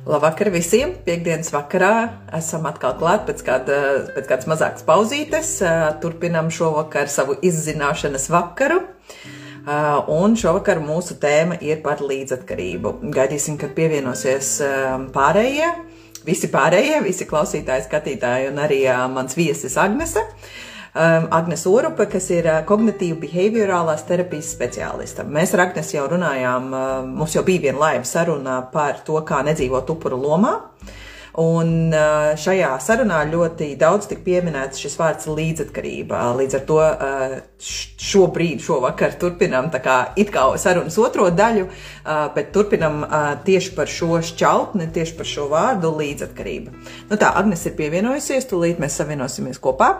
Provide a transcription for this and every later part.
Labvakar visiem! Piektdienas vakarā esam atkal klāt pēc kādas mazākas pauzītes. Turpinam šovakar savu izzināšanas vakaru. Un šovakar mūsu tēma ir par līdzatkarību. Gaidīsim, kad pievienosies visi klausītāji, skatītāji un arī mans viesis Agnese. Agnes Orupe, kas ir kognitīva behaviorālās terapijas speciālista. Mēs ar Agnes jau runājām, mums jau bija viena laiva saruna par to, kā nedzīvot upuru lomā. Un šajā sarunā ļoti daudz tika pieminēts šis vārds līdzatkarība. Līdz ar to šovakar turpinām tā kā it kā sarunas otro daļu, bet turpinām tieši par šo šķautni, tieši par šo vārdu līdzatkarība. Nu tā, Agnes ir pievienojusies, tūlīt mēs savienosimies kopā.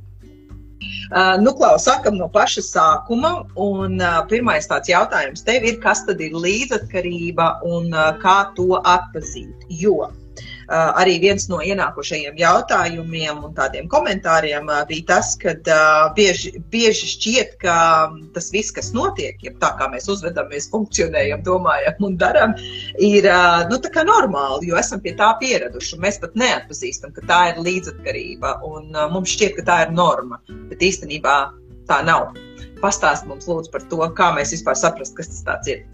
Klaus, sākam no paša sākuma, un pirmais tāds jautājums tev ir, kas tad ir līdzatkarība un kā to atpazīt, jo arī viens no ienākošajiem jautājumiem un tādiem komentāriem bija tas, ka bieži šķiet, ka tas viss, kas notiek, ja tā kā mēs uzvedamies, funkcionējam, domājam un daram, ir tā kā normāli, jo esam pie tā pieraduši. Mēs pat neatpazīstam, ka tā ir līdzatkarība, un mums šķiet, ka tā ir norma, bet īstenībā tā nav. Pastāst mums lūdzu par to, kā mēs vispār saprast, kas tas tāds ir.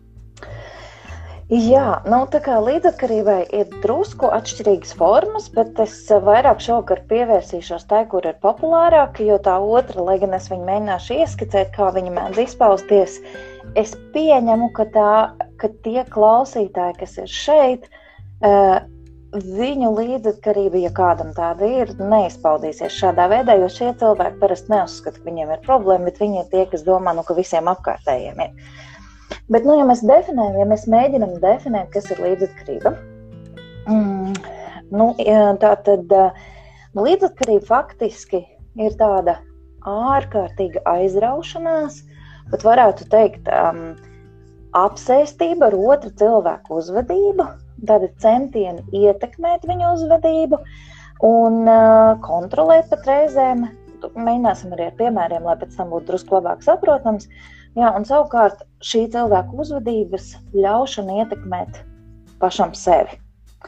Jā, tā kā līdzatkarībai ir drusku atšķirīgas formas, bet es vairāk šovakar pievērsīšos tai, kur ir populārāka, jo tā otra, lai gan es viņu mēģināšu ieskicēt, kā viņa mēdz izpausties, es pieņemu, ka tie klausītāji, kas ir šeit, viņu līdzatkarība, ja kādam tāda ir, neizpaudīsies šādā veidā, jo šie cilvēki parasti neuzskata, ka viņiem ir problēma, bet viņi ir tie, kas domā, ka visiem apkārtējiem ir. Bet, ja mēs mēģinam definēt, kas ir līdzatkarība, tātad līdzatkarība faktiski ir tāda ārkārtīga aizraušanās, pat varētu teikt apsēstība ar otru cilvēku uzvedību, tāda centieni ietekmēt viņu uzvedību un kontrolēt pat reizēm. Mēģināsim arī ar piemēriem, lai pēc tam būtu drusku labāk saprotams. Jā, un savukārt šī cilvēka uzvedības ļaušana ietekmēt pašam sevi.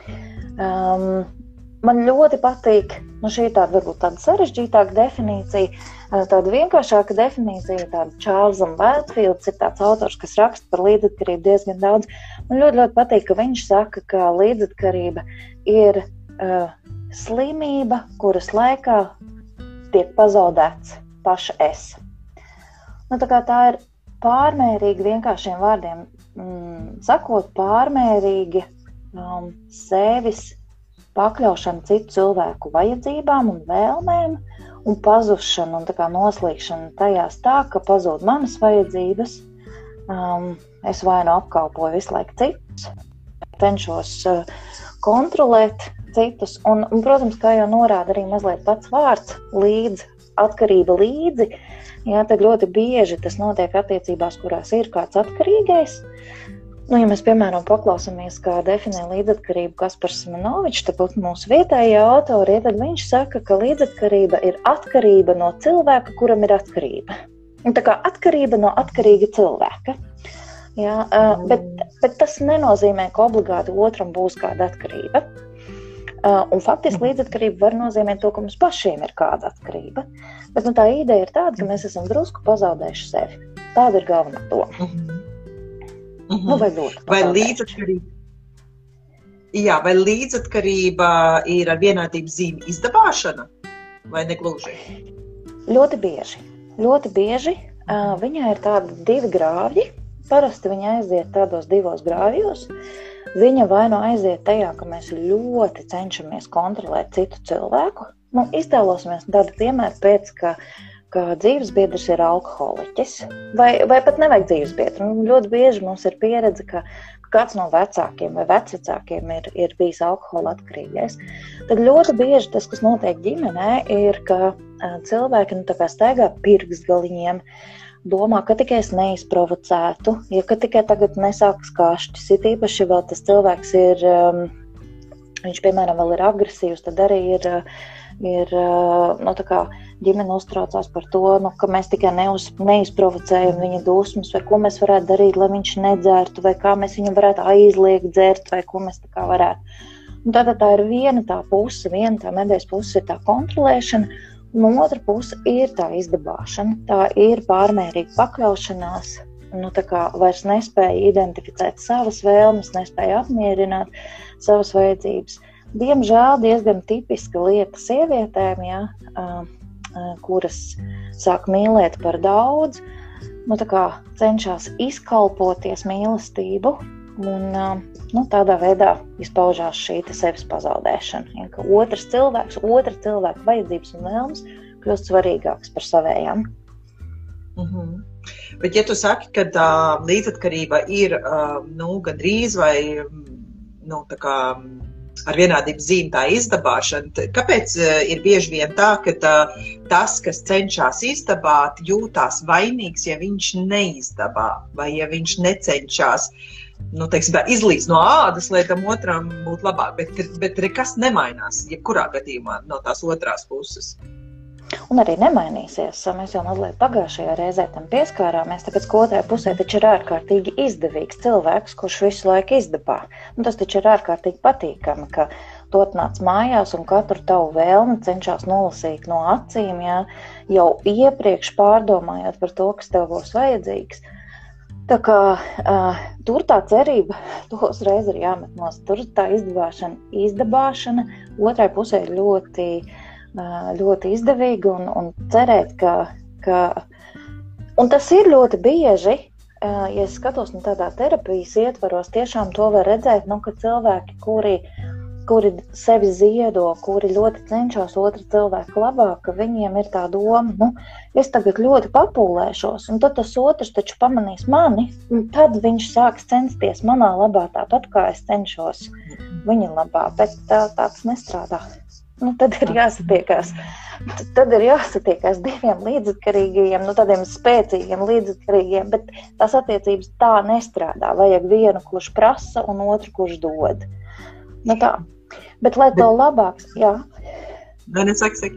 Man ļoti patīk, šī ir tāda varbūt tāda sarežģītāka definīcija, tāda vienkāršāka definīcija, tāda Charles Wildfields ir tāds autors, kas raksta par līdzatkarību diezgan daudz. Man ļoti patīk, ka viņš saka, ka līdzatkarība ir slimība, kuras laikā tiek pazaudēts paša es. Tā ir pārmērīgi vienkāršiem vārdiem sakot, pārmērīgi sevis pakļaušana citu cilvēku vajadzībām un vēlmēm un pazušana un noslīgšana tajās tā, ka pazūd manas vajadzības, es vai nu apkalpoju visu laiku citus, cenšos kontrolēt citus un, protams, kā jau norāda arī mazliet pats vārds atkarība līdzi, jā, tad ļoti bieži tas notiek attiecībās, kurās ir kāds atkarīgais. Ja mēs, piemēram, paklausāmies, kā definē līdzatkarību Kaspars Simonovičs, tāpat mūsu vietējie autori, tad viņš saka, ka līdzatkarība ir atkarība no cilvēka, kuram ir atkarība. Un tā kā atkarība no atkarīga cilvēka. Jā, bet tas nenozīmē, ka obligāti otram būs kāda atkarība. Un faktiski līdzatkarība var nozīmēt to, ka mums pašiem ir kāda atkarība. Bet tā ideja ir tāda, ka mēs esam drusku pazaudējuši sevi. Tāda ir galvenā doma. Vai līdzatkarība ir ar vienādības zīmi izdabāšana? Vai negluži? Ļoti bieži. Viņai ir tādi divi grāvji. Parasti viņa aiziet tādos divos grāvjos. Viņa vai nu aiziet tajā, ka mēs ļoti cenšamies kontrolēt citu cilvēku. Iztēlosimies tādu piemēru pēc, ka dzīvesbiedrs ir alkoholiķis. Vai pat nevajag dzīvesbiedru. Ļoti bieži mums ir pieredze, ka kāds no vecākiem vai vecvecākiem ir bijis alkohola atkarīgais. Tad ļoti bieži tas, kas notiek ģimenē, ir, ka cilvēki staigā pirkstgaliņiem, domā, ka tikai es neizprovocētu, ja ka tikai tagad nesāks kašķis, ir īpaši vēl tas cilvēks ir, viņš, piemēram, vēl ir agresīvs, tad arī ir ģimene uztraucās par to, ka mēs tikai neizprovocējam viņa dusmas, vai ko mēs varētu darīt, lai viņš nedzertu, vai kā mēs viņam varētu aizliegt dzert, vai ko mēs tā kā varētu. Un tātad tā ir viena tā medaļas puse ir tā kontrolēšana, un otra puse ir tā izdabāšana, tā ir pārmērīga pakļaušanās, tā kā vairs nespēja identificēt savas vēlmes, nespēja apmierināt savas vajadzības. Diemžēl diezgan tipiska lieta sievietēm, kuras sāk mīlēt par daudz, tā kā cenšas izkalpoties mīlestību, un tādā veidā izpaužās šī sevis pazaudēšana, ka otra cilvēka vajadzības un vēlmes kļūst svarīgāks par savējām. Bet ja tu saki, ka tā līdzatkarība ir gandrīz vai tā kā ar vienādības zīmi tā izdabāšana, kāpēc ir bieži vien tā, ka tas, kas cenšas izdabāt, jūtās vainīgs, ja viņš neizdabā vai ja viņš necenšas izlīst no ādas, lai tam otram būtu labāk, bet kas nemainās, jebkurā gadījumā no tās otrās puses? Un arī nemainīsies. Mēs jau mazliet pagājušajā reizē tam pieskārāmies, tāpēc, ka otrajā pusē taču ir ārkārtīgi izdevīgs cilvēks, kurš visu laiku izdabā. Tas taču ir ārkārtīgi patīkami, ka tu atnāc mājās un katru tavu vēlmi cenšas nolasīt no acīm, jau iepriekš pārdomājot par to, kas tev būs vajadzīgs. Tā kā tur tā cerība, to uzreiz ir jāmet nost. Tur tā izdabāšana otrai pusē ir ļoti izdevīga un cerēt, ka un tas ir ļoti bieži, ja es skatos tādā terapijas ietvaros, tiešām to var redzēt, ka cilvēki, kuri sevi ziedo, kuri ļoti cenšas otra cilvēka labāk, ka viņiem ir tā doma, es tagad ļoti papūlēšos, un tad tas otrs taču pamanīs mani, un tad viņš sāks censties manā labā tāpat, kā es cenšos viņa labā, bet tā tas nestrādā. Tad ir jāsatiekās. Tad ir jāsatiekās diviem līdzatkarīgajiem, tādiem spēcīgiem līdzatkarīgiem, bet tās attiecības tā nestrādā. Vajag vienu, kurš prasa, un otru, kurš dod. Tā. Bet lai to labāks, jā. Saki.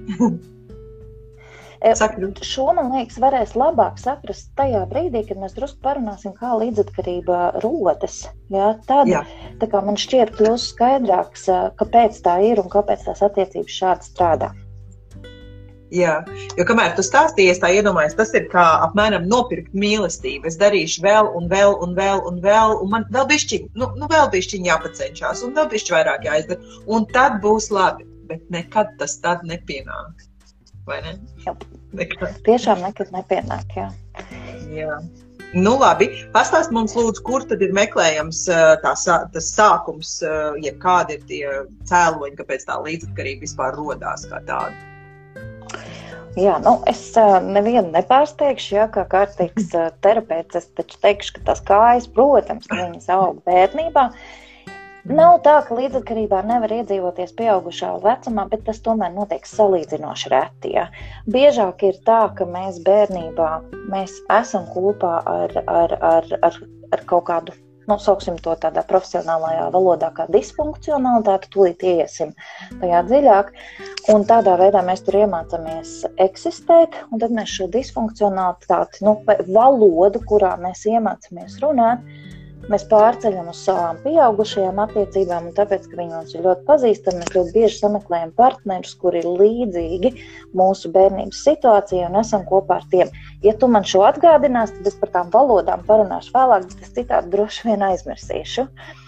Šo, man liekas, varēs labāk saprast tajā brīdī, kad mēs drusku parunāsim, kā līdzatkarība rodas. Tad tā kā man šķiet kļūst skaidrāks, kāpēc tā ir un kāpēc tās attiecības šādi strādā. Jā, jo kamēr tu stāstījies, tā iedomājies, tas ir kā apmēram nopirkt mīlestību. Es darīšu vēl un vēl un vēl un vēl, un man vēl bišķiņ jāpacenšās, un vēl bišķi vairāk jāizdara, un tad būs labi, bet nekad tas tad nepienāk. Vai ne? Jā. Tiešām nekad nepienāk, jā. Jā. Labi, pastāst mums lūdzu, kur tad ir meklējams tas sākums, jeb kādi ir tie cēloņi, kāpēc tā līdzatkarība vispār rodās kā tāda? Jā, es nevienu nepārsteigšu, kā kārtīgs terapeits, es taču teikšu, ka tās kājas, protams, viņas aug bērnībā. Nav tā, ka līdzatkarībā nevar iedzīvoties pieaugušā vecumā, bet tas tomēr notiek salīdzinoši reti. Biežāk ir tā, ka mēs bērnībā esam kopā ar kaut kādu, sauksim to tādā profesionālajā valodā kā disfunkcionalitāti, tūlīt iesim tajā dziļāk, un tādā veidā mēs tur iemācāmies eksistēt, un tad mēs šo disfunkcionalitāti, valodu, kurā mēs iemācāmies runāt, mēs pārceļam uz savām pieaugušajām attiecībām, un tāpēc, ka viņi mums ir ļoti pazīstami, mēs ļoti bieži sameklējam partnerus, kuri ir līdzīgi mūsu bērnības situācijai un esam kopā ar tiem. Ja tu man šo atgādinās, tad es par tām valodām parunāšu vēlāk, bet es citādi droši vien aizmirsīšu.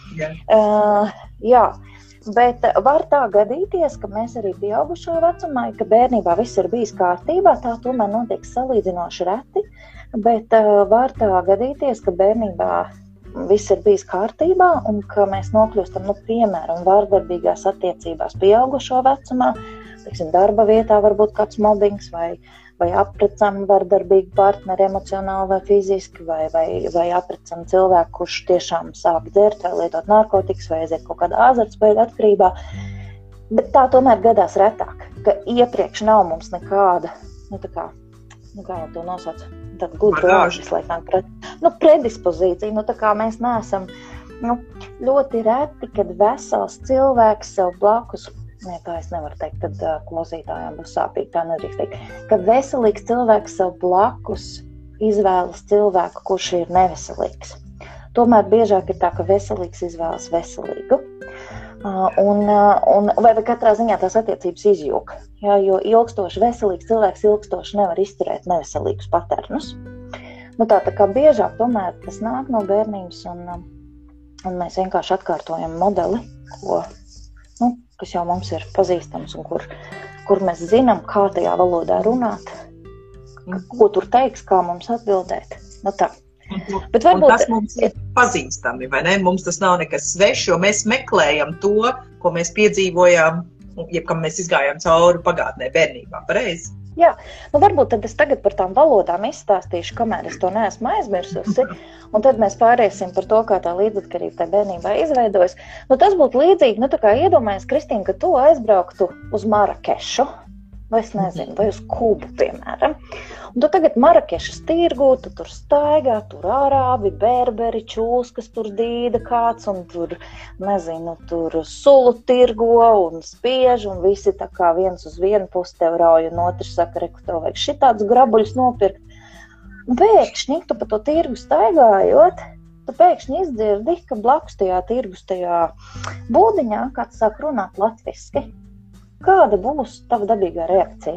Jā, bet var tā gadīties, ka mēs arī pieaugušo vecumā, ka bērnībā viss ir bijis kārtībā, tā tomēr notiek salīdzinoši reti, bet var tā gadīties, ka bērnībā viss ir bijis kārtībā un ka mēs nokļūstam, piemēram, vardarbīgās attiecībās pieaugušo vecumā, darba vietā varbūt kāds mobbings vai aprecam vardarbīgu partneri emocionāli vai fiziski, vai aprecam cilvēku, kurš tiešām sāk dzert vai lietot narkotikas vai aiziet kaut kādā azartspēļu atkarībā. Bet tā tomēr gadās retāk, ka iepriekš nav mums nekāda, kā jau to nosauc, tāda gudrības, predispozīcija, tā kā mēs neesam, ļoti reti, kad vesels cilvēks sev blakus ne, tā es nevaru teikt, tad klausītājām būs sāpīgi, tā nedrīkst teikt, ka veselīgs cilvēks sev blakus izvēlas cilvēku, kurš ir neveselīgs. Tomēr biežāk ir tā, ka veselīgs izvēlas veselīgu. Vai katrā ziņā tās attiecības izjūg, jā, jo ilgstoši veselīgs cilvēks ilgstoši nevar izturēt neveselīgus paternus. Nu tā kā biežāk tomēr tas nāk no bērnības un mēs vienkārši atkārtojam modeli, kas jau mums ir pazīstams un kur mēs zinām, kā tajā valodā runāt, ko tur teiks, kā mums atbildēt. Nu tā. Bet varbūt... Un tas mums ir pazīstami, vai ne? Mums tas nav nekas svešs, jo mēs meklējam to, ko mēs piedzīvojām, jeb kam mēs izgājām cauri pagātnē bērnībā, pareizi? Jā, nu varbūt tad es tagad par tām valodām izstāstīšu, kamēr es to neesmu aizmirsusi, un tad mēs pāriesim par to, kā tā līdzatkarība tā bērnībā izveidojas. Nu tas būtu līdzīgi, tā kā iedomājies, Kristīna, ka tu aizbrauktu uz Marakešu, vai es nezinu, vai uz Kubu, piemēram. Un tu tagad Marakešas tirgū, tu tur staigā, tur ārābi, berberi, čūskas tur dīda kāds, un tur, nezinu, tur sulu tirgo un spiež, un visi tā kā viens uz vienu pusi tev rauj, un otrs saka, reku, tev vajag šitādus grabuļus nopirkt. Un pēkšņi, tu pa to tirgu staigājot, tu pēkšņi izdzirdi, ka blakus tajā tirgus tajā būdiņā kāds sāk runāt latviski. Kāda būs tava dabīgā reakcija?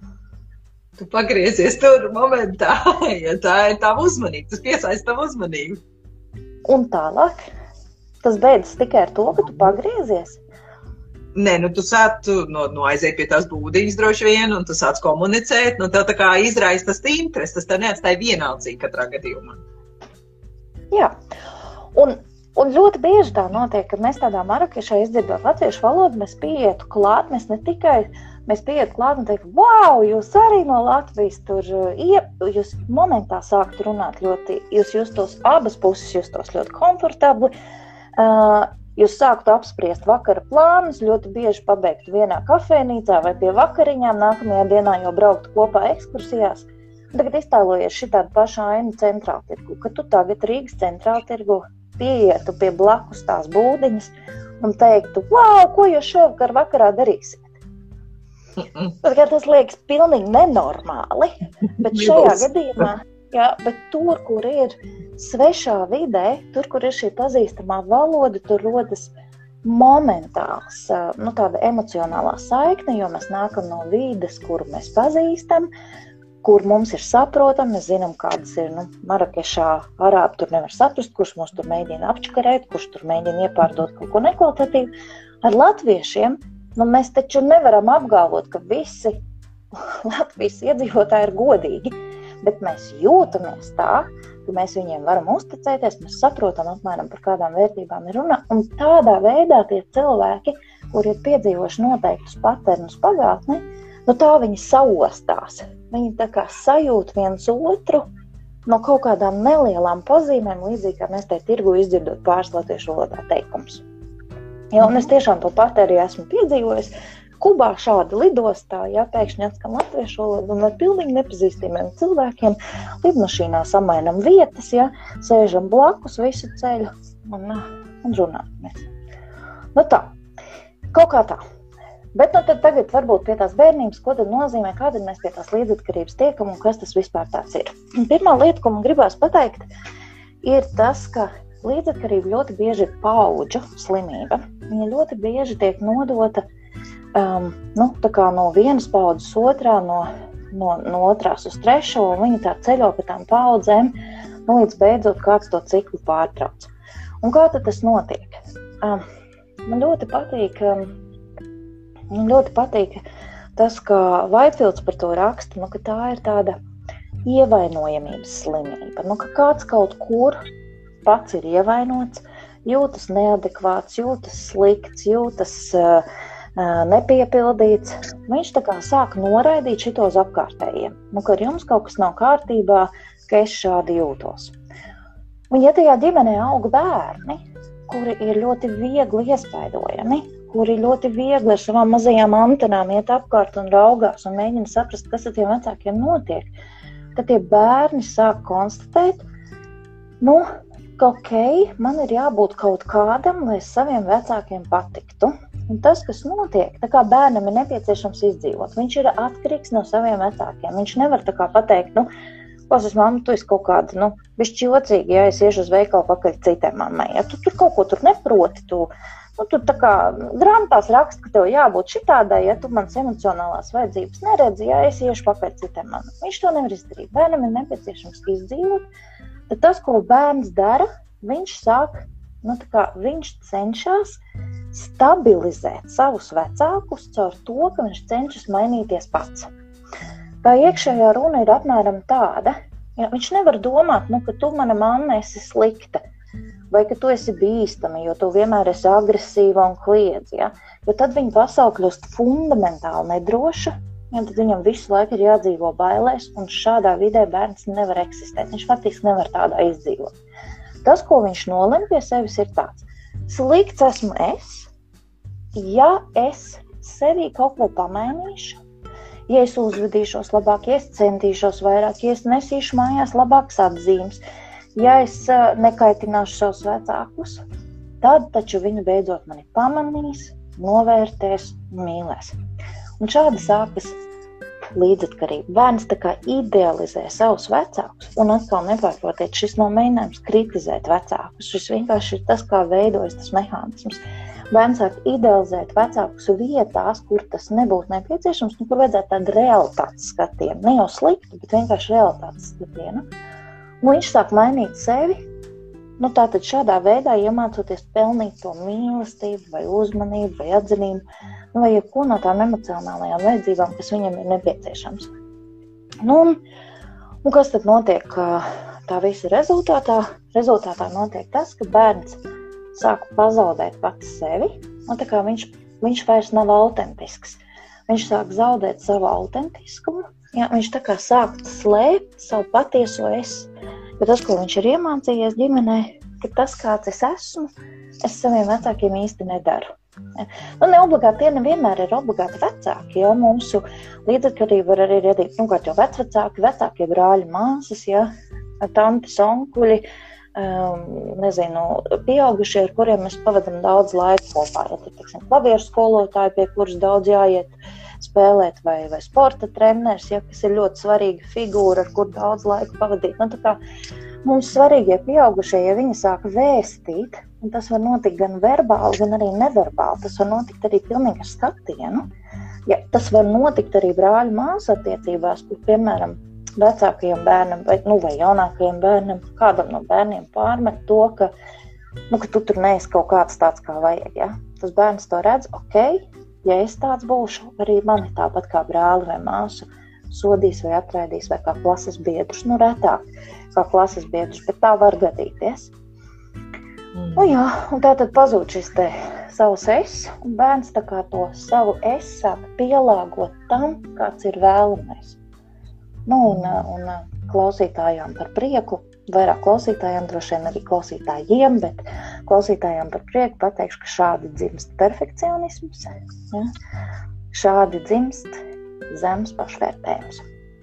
Tu pagriezies tur momentā, ja tā ir tava uzmanība, tas piesaista tavu uzmanību. Un tālāk? Tas beidzas tikai ar to, ka tu pagriezies? Nē, nu tu sāc aiziet pie tās būdiņas droši vien, un tu sāc komunicēt, nu tev tā kā izraisa tas interesi, tas tev neatstāja vienaldzīgi katrā gadījumā. Jā, un ļoti bieži tā notiek, kad mēs tādā Marakešā izdzirdot latviešu valodu, mēs pieietu klāt, mēs pieietu klāt un teikt, wow, jūs arī no Latvijas tur, jūs momentā sākt runāt ļoti, jūs justos abas puses, justos ļoti komfortabli, jūs sāktu apspriest vakara plānus, ļoti bieži pabeigtu vienā kafejnīcā vai pie vakariņām, nākamajā dienā jau brauktu kopā ekskursijās. Tagad iztēlojies šitādu pašu ainu centrāltirgu, ka tu tagad Rīgas centrāltirgu pieietu pie blakus tās būdiņas un teiktu, wow, ko jūs šovakar vakarā darīsiet? Tas liekas pilnīgi nenormāli, bet šajā gadījumā, jā, bet tur, kur ir svešā vidē, tur, kur ir šī pazīstamā valoda, tur rodas momentāls, tāda emocionālā saikne, jo mēs nākam no vides, kuru mēs pazīstam, kur mums ir saprotam, mēs zinām, kādas ir, Marakešā arābi tur nevar saprast, kurš mūs tur mēģina apčakarēt, kurš tur mēģina iepārdot kaut ko nekvalitatīvu. Ar latviešiem, mēs taču nevaram apgalvot, ka visi Latvijas iedzīvotāji ir godīgi, bet mēs jūtamies tā, ka mēs viņiem varam uzticēties, mēs saprotam apmēram par kādām vērtībām ir runa, un tādā veidā tie cilvēki, kuri ir piedzīvojuši noteiktus paternus pagātnē, tā viņi saostās. Viņi tā kā sajūt viens otru no kaut kādām nelielām pazīmēm, līdzīgi kā mēs te tirgu izdzirdot pāris latviešu valodā teikums. Ja, un es tiešām to pat arī esmu piedzīvojis. Kubā šādi lidostā, ja pēkšņi atskan latviešu valodu un ar pilnīgi nepazīstamiem cilvēkiem lidmašīnā samainam vietas, ja, sēžam blakus visu ceļu un runājamies. Tā, kaut kā tā. Bet tad tagad varbūt pie tās bērnības, ko tad nozīmē, kā tad mēs pie tās līdzatkarības tiekam un kas tas vispār tāds ir. Pirmā lieta, ko man gribās pateikt, ir tas, ka līdzatkarība ļoti bieži ir paudžu slimība. Viņa ļoti bieži tiek nodota tā kā no vienas paudzes otrā, no otrās uz trešo, un viņa tā ceļo pa tām paudzēm, līdz beidzot kāds to ciklu pārtrauc. Un kā tad tas notiek? Man ļoti patīk tas, ka Vaitfields par to raksta, ka tā ir tāda ievainojamības slimība. Ka kāds kaut kur pats ir ievainots, jūtas neadekvāts, jūtas slikts, jūtas nepiepildīts. Viņš tā kā sāk noraidīt šitos apkārtējiem. Ka ar jums kaut kas nav kārtībā, ka es šādi jūtos. Un ja tajā ģimenē aug bērni, kuri ir ļoti viegli iespaidojami, kuri ļoti viegli ar savām mazajām antenām iet apkārt un raugās un mēģina saprast, kas ar tiem vecākiem notiek, tad tie bērni sāk konstatēt, ka ok, man ir jābūt kaut kādam, lai saviem vecākiem patiktu. Un tas, kas notiek, tā kā bērnam ir nepieciešams izdzīvot, viņš ir atkarīgs no saviem vecākiem. Viņš nevar tā kā pateikt, klausies, mamma, tu esi kaut kāda, bišķi jocīgi, ja es iešu uz veikalu pakaļ citai mammai. Ja tu tur kaut ko tur neproti, tu tā kā grāmatās raksta, ka tev jābūt šitādai, ja tu manas emocionālās vajadzības neredzi, ja es iešu pakaļ citai mammai. Viņš to nevar izdarīt. Bērnam ir nepieciešams izdzīvot, tad tas, ko bērns dara, viņš sāk, viņš cenšas stabilizēt savus vecākus caur to, ka viņš cenšas mainīties pats. Tā iekšējā runa ir apmēram tāda, ja viņš nevar domāt, ka tu, mana mamma, esi slikta, vai ka tu esi bīstama, jo tu vienmēr esi agresīva un kliedz, ja? Jo tad viņa pasaule kļūst fundamentāli nedroša, ja tad viņam visu laiku ir jādzīvo bailēs, un šādā vidē bērns nevar eksistēt. Viņš faktiski nevar tādā izdzīvot. Tas, ko viņš nolem pie sevis, ir tāds. Slikts esmu es, ja es sevī kaut ko pamainīšu, ja es uzvedīšos labāk, ja es centīšos vairāk, ja es nesīšu mājās labākas atzīmes, ja es nekaitināšu savus vecākus, tad taču viņi beidzot mani pamanīs, novērtēs un mīlēs. Un šādi sākas līdzatkarība. Bērns tā kā idealizē savus vecākus, un atkal nepārprotiet, šis nav mēģinājums kritizēt vecākus. Šis vienkārši ir tas, kā veidojas tas mehānisms. Bērns sāk idealizēt vecākus vietās, kur tas nebūtu nepieciešams, kur vajadzētu tādu realitātes skatienu. Ne jau sliktu, bet vienkārši realitātes skatienu. Un viņš sāk mainīt sevi, tātad šādā veidā iemācoties pelnīt to mīlestību, vai uzmanību, vai atzinību, vai jebko no tām emocionālajām vajadzībām, kas viņam ir nepieciešams. Un kas tad notiek tā visa rezultātā? Rezultātā notiek tas, ka bērns sāk pazaudēt pats sevi, un tā kā viņš vairs nav autentisks. Viņš sāk zaudēt savu autentiskumu, ja, viņš tā kā sāk slēpt savu patieso es. Jo tas, ko viņš ir iemācījies ģimenē, ka tas, kāds es esmu, es saviem vecākiem īsti nedaru. Neobligāti tie nevienmēr ir obligāti vecāki, ja mūsu līdzatkarība var arī radīt, kā jau vecākie brāļi, māsas, ja, tantes, onkuļi, pieaugušie, ar kuriem mēs pavadam daudz laika kopā, ja teiksim, klavieru skolotāji, pie kuras daudz jāiet spēlēt, vai sporta treneris, ja, kas ir ļoti svarīga figūra, ar kur daudz laika pavadīt. Tā kā mums svarīgie pieaugušie, ja viņi sāk vēstīt, un tas var notikt gan verbāli, gan arī neverbāli, tas var notikt arī pilnīgi ar skatienu. Ja, tas var notikt arī brāļu māsu attiecībās, kur, piemēram, vecākajam bērnam vai jaunākajam bērnam, kādam no bērniem pārmet to, ka tu tur neesi kaut kāds tāds, kā vajag. Ja? Tas bērns to redz, ja es tāds būšu, arī mani tāpat kā brāli vai māsu sodīs vai atraidīs vai kā klases biedrus. Retāk kā klases biedrus, bet tā var gadīties. Un tā tad pazūd šis te savs es, un bērns tā kā to savu es sāk pielāgot tam, kāds ir vēlamais. Un klausītājām par prieku, vairāk klausītājām, droši vien arī klausītājiem, bet klausītājām par prieku pateikšu, ka šādi dzimst perfekcionisms, ja? Šādi dzimst zems pašvērtējums.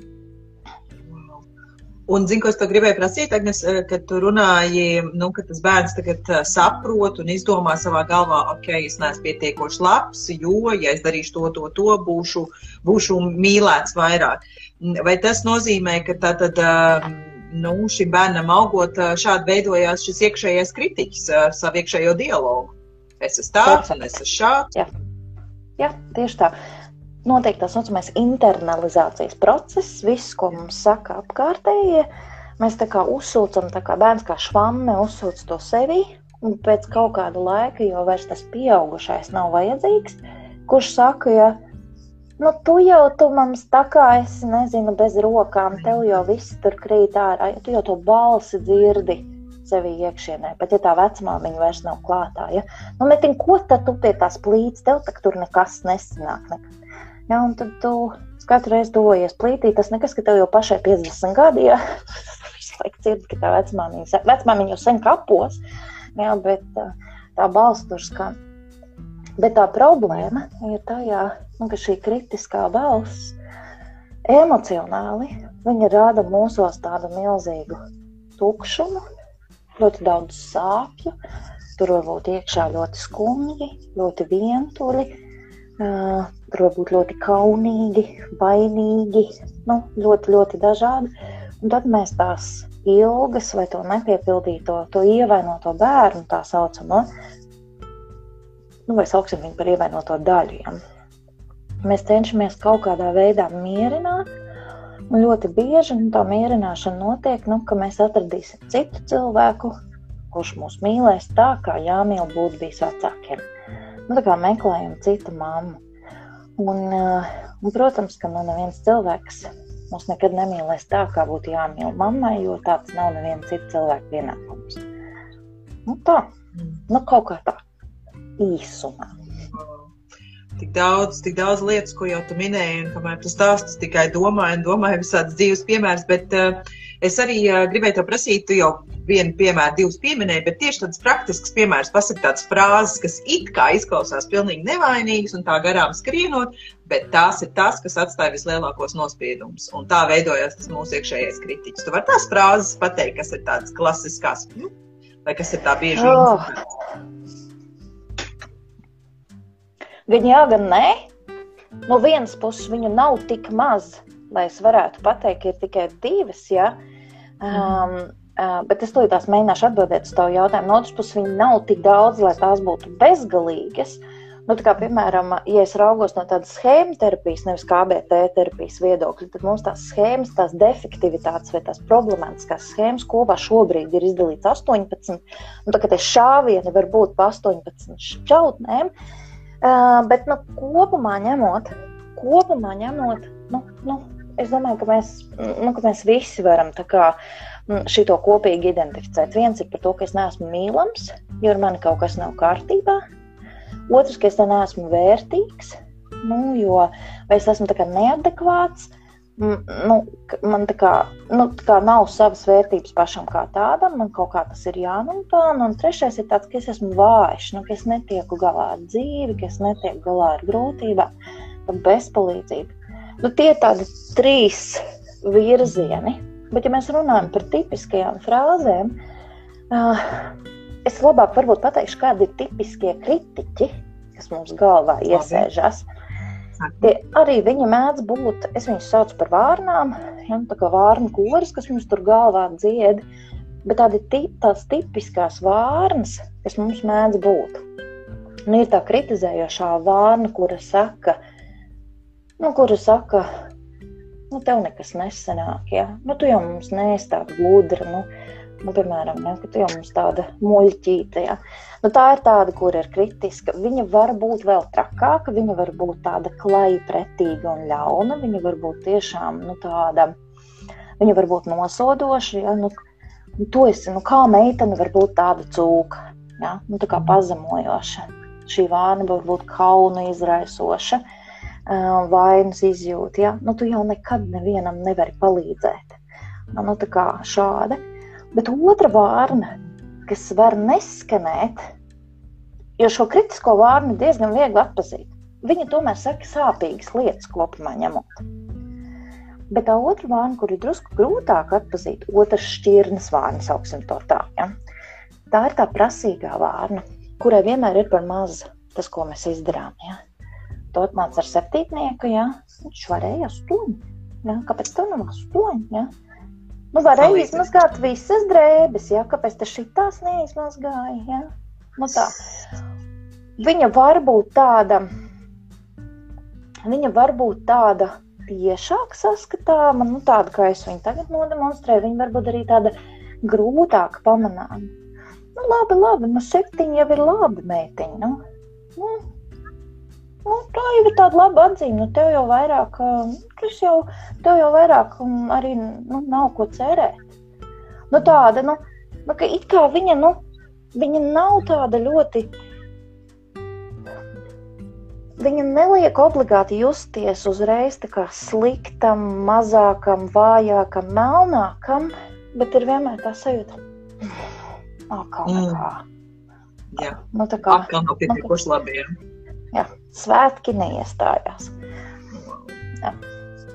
Un zinu, ko es to gribēju prasīt, Agnes, kad tu runāji, ka tas bērns tagad saprot un izdomā savā galvā, es neesmu pietiekoši labs, jo, ja es darīšu to, būšu mīlēts vairāk. Vai tas nozīmē, ka tātad šim bērnam augot šādi veidojās šis iekšējais kritiķis ar savu iekšējo dialogu? Es esmu tāds un es esmu šāds? Jā, tieši tā. Notiek tā saucamais internalizācijas process, viss, ko mums saka apkārtējie, mēs tā kā uzsūcam, tā kā bērns kā švamme uzsūc to sevi, un pēc kaut kāda laika, jo vairs tas pieaugušais nav vajadzīgs, kurš saka, ja, tu mums tā kā esi, nezinu, bez rokām, tev jau viss tur krīt ārā, tu jau to balsi dzirdi sevī iekšienē, bet ja tā vecmāmiņa vairs nav klātā, ja, metin, ko tad tu pie tās plīts, tev tak tur nekas nesanāk nekad. Ja, un tad tu katru reizi dojies plītī, tas nekas, ka tev jau pašai 50 gadi, ja, visu laiku dzirdi, ka tā vecmāmiņa jau sen kapos, ja, bet tā balss tur skan. Bet tā problēma ir tajā, ka šī kritiskā balss emocionāli, viņa rada mūsos tādu milzīgu tukšumu, ļoti daudz sāpju, tur var būt iekšā ļoti skumji, ļoti vientuļi, tur var būt ļoti kaunīgi, bailīgi, nu, ļoti, ļoti dažādi. Un tad mēs tās ilgas vai to nepiepildīto, to ievainoto bērnu, tā saucamo, nu, vai sauksim viņu par ievainoto daļu, ja? Mēs cenšamies kaut kādā veidā mierināt, un ļoti bieži tā mierināšana notiek, nu, ka mēs atradīsim citu cilvēku, kurš mūs mīlēs tā, kā jāmīl būt bijis vecākiem. Nu, tā kā meklējam citu mammu. Un, protams, ka neviens cilvēks mūs nekad nemīlēs tā, kā būtu jāmīl mammai, jo tāds nav neviena cita cilvēka pienākums. Nu tā, nu kaut kā tā, īsumā. Tik daudz lietas, ko jau tu minēji, un kamēr tu stāstas, tikai domāju visādas dzīves piemērs, bet es arī gribēju tev prasīt, tu jau vienu piemēru, divus pieminēji, bet tieši tāds praktisks piemērs, pasaka tādas frāzes, kas it kā izklausās pilnīgi nevainīgas un tā garām skrienot, bet tās ir tas, kas atstāja vislielākos nospiedumus, un tā veidojās tas mūsu iekšējais kritiķis. Tu vari tās frāzes pateikt, kas ir tādas klasiskās, vai kas ir tā bieži Gan jā, gan nē. No vienas puses viņu nav tik maz, lai es varētu pateikt, ka ir tikai divas, ja? Bet es tās mēģināšu atbildēt uz tavu jautājumu. No otras puses viņi nav tik daudz, lai tās būtu bezgalīgas. Nu, tā kā, piemēram, ja es raugos no tādas schēmu terapijas, nevis KBT terapijas viedokļa, tad mums tās schēmas, tās defektivitātes vai tās problemātiskās schēmas kopā šobrīd ir izdalīts 18. Un tā kā tie šāvieni var būt pa 18 šķautnēm, bet, nu, kopumā ņemot, es domāju, ka mēs visi varam tā kā šito kopīgi identificēt. Viens ir par to, ka es neesmu mīlams, jo ar mani kaut kas nav kārtībā. Otrs, ka es neesmu vērtīgs, nu, jo vai es esmu tā kā neadekvāts, man tā kā nav savas vērtības pašam kā tādam, man kaut kā tas ir jānopelna, un trešais ir tāds, ka es esmu vājš, ka es netieku galā ar dzīvi, ka es netieku galā ar grūtībām, bezpalīdzību. Nu, tie ir tādi 3 virzieni, bet ja mēs runājam par tipiskajām frāzēm, es labāk varbūt pateikšu, kādi ir tipiskie kritiķi, kas mums galvā iesēžas. Tie arī viņi mēdz būt, es viņus saucu par vārnām, ja, tā kā vārnu koris, kas mums tur galvā dzied, bet tās tipiskās vārnas, kas mums mēdz būt. Un ir tā kritizējošā vārna, kura saka, tev nekas nesanāk, ja? Tu jau mums neesi tāda gudra, piemēram, ka tu jau mums tāda muļķīta, ja? Tā ir tāda, kur ir kritiska. Viņa var būt vēl trakāka, viņa var būt tāda klaji, pretīga un ļauna, viņa var būt tiešām, tāda, viņa var būt nosodoša, ja? Tu esi, kā meitene var būt tāda cūka, ja? Tā kā pazemojoša. Šī vārna var būt kauna izraisoša, vainas izjūta, ja? Tu jau nekad nevienam nevari palīdzēt. Tā kā šāda. Bet otra vārna, kas var neskanēt, jo šo kritisko vārnu diezgan viegli atpazīt. Viņa tomēr saka sāpīgas lietas kopumā ņemot. Bet tā otra vārna, kur ir drusku grūtāk atpazīt, otrs šķirnes vārna, sauksim to tā, ja? Tā ir tā prasīgā vārna, kurai vienmēr ir par maz tas, ko mēs izdarām, ja? Tu atnāc ar 7, ja? Viņš varēja 8, ja? Kāpēc tev nav 8, ja? Varēja izmazgāt visas drēbes, ja? Kāpēc te šitās neizmazgāja, ja? Tā. Viņa var būt tāda tiešāk saskatāma, tāda, kā es viņu tagad nodemonstrēju, viņa varbūt arī tāda grūtāk pamanām. Labi, 7 jau ir labi, meitiņa, tā jau ir tāda laba atzīme, tev jau vairāk, arī nav ko cerēt. Tāda, ka it kā viņa nav tāda ļoti, viņa neliek obligāti justies uzreiz tā kā sliktam, mazākam, vājākam, melnākam, bet ir vienmēr tā sajūta, kaut nekā. Jā, atkal nav pietiekoši labi, ja. Jā, svētki neiestājās. Jā.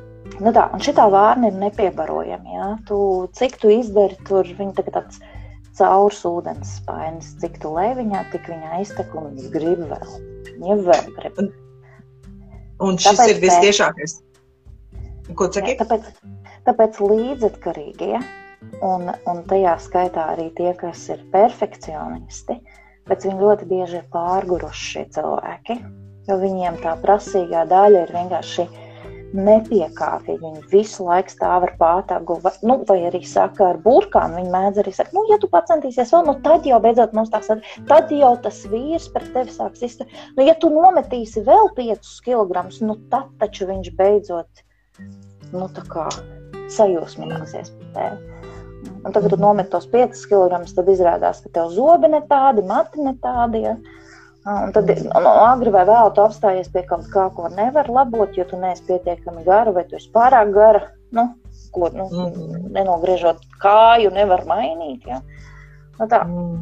Tā, un šitā vārna ir nepiebarojama, jā. Cik tu izdari tur, viņa tagad tāds caurs ūdens spainis, cik tu lej viņā, tik viņā iztek un viņa grib vēl. Viņa vēl grib. Un šis ir vistiešākais. Ko tu saki? Tāpēc līdzatkarīgi, ja? Un tajā skaitā arī tie, kas ir perfekcionisti, bet viņi ļoti bieži ir pārguruši šie cilvēki, jo viņiem tā prasīgā daļa ir vienkārši nepiekāpīgi. Viņi visu laiku stāv ar pātagu, vai arī saka ar burkānu, viņi mēdz arī saka, ja tu pacentīsies vēl, tad jau beidzot mums tad jau tas vīrs pret tevi sāks izturēt. Ja tu nometīsi vēl 5 kilogramus, tad taču viņš beidzot, tā kā sajūsmināsies par tevi. Un tagad tu nomet tos 5 kilogramus, tad izrādās, ka tev zobi ne tādi, mati ne tādi, ja? Un tad agri vai vēl tu apstājies pie kaut kā, ko nevar labot, jo tu neesi pietiekami gara vai tu esi pārāk gara, nenogriežot kāju nevar mainīt, ja? Tā.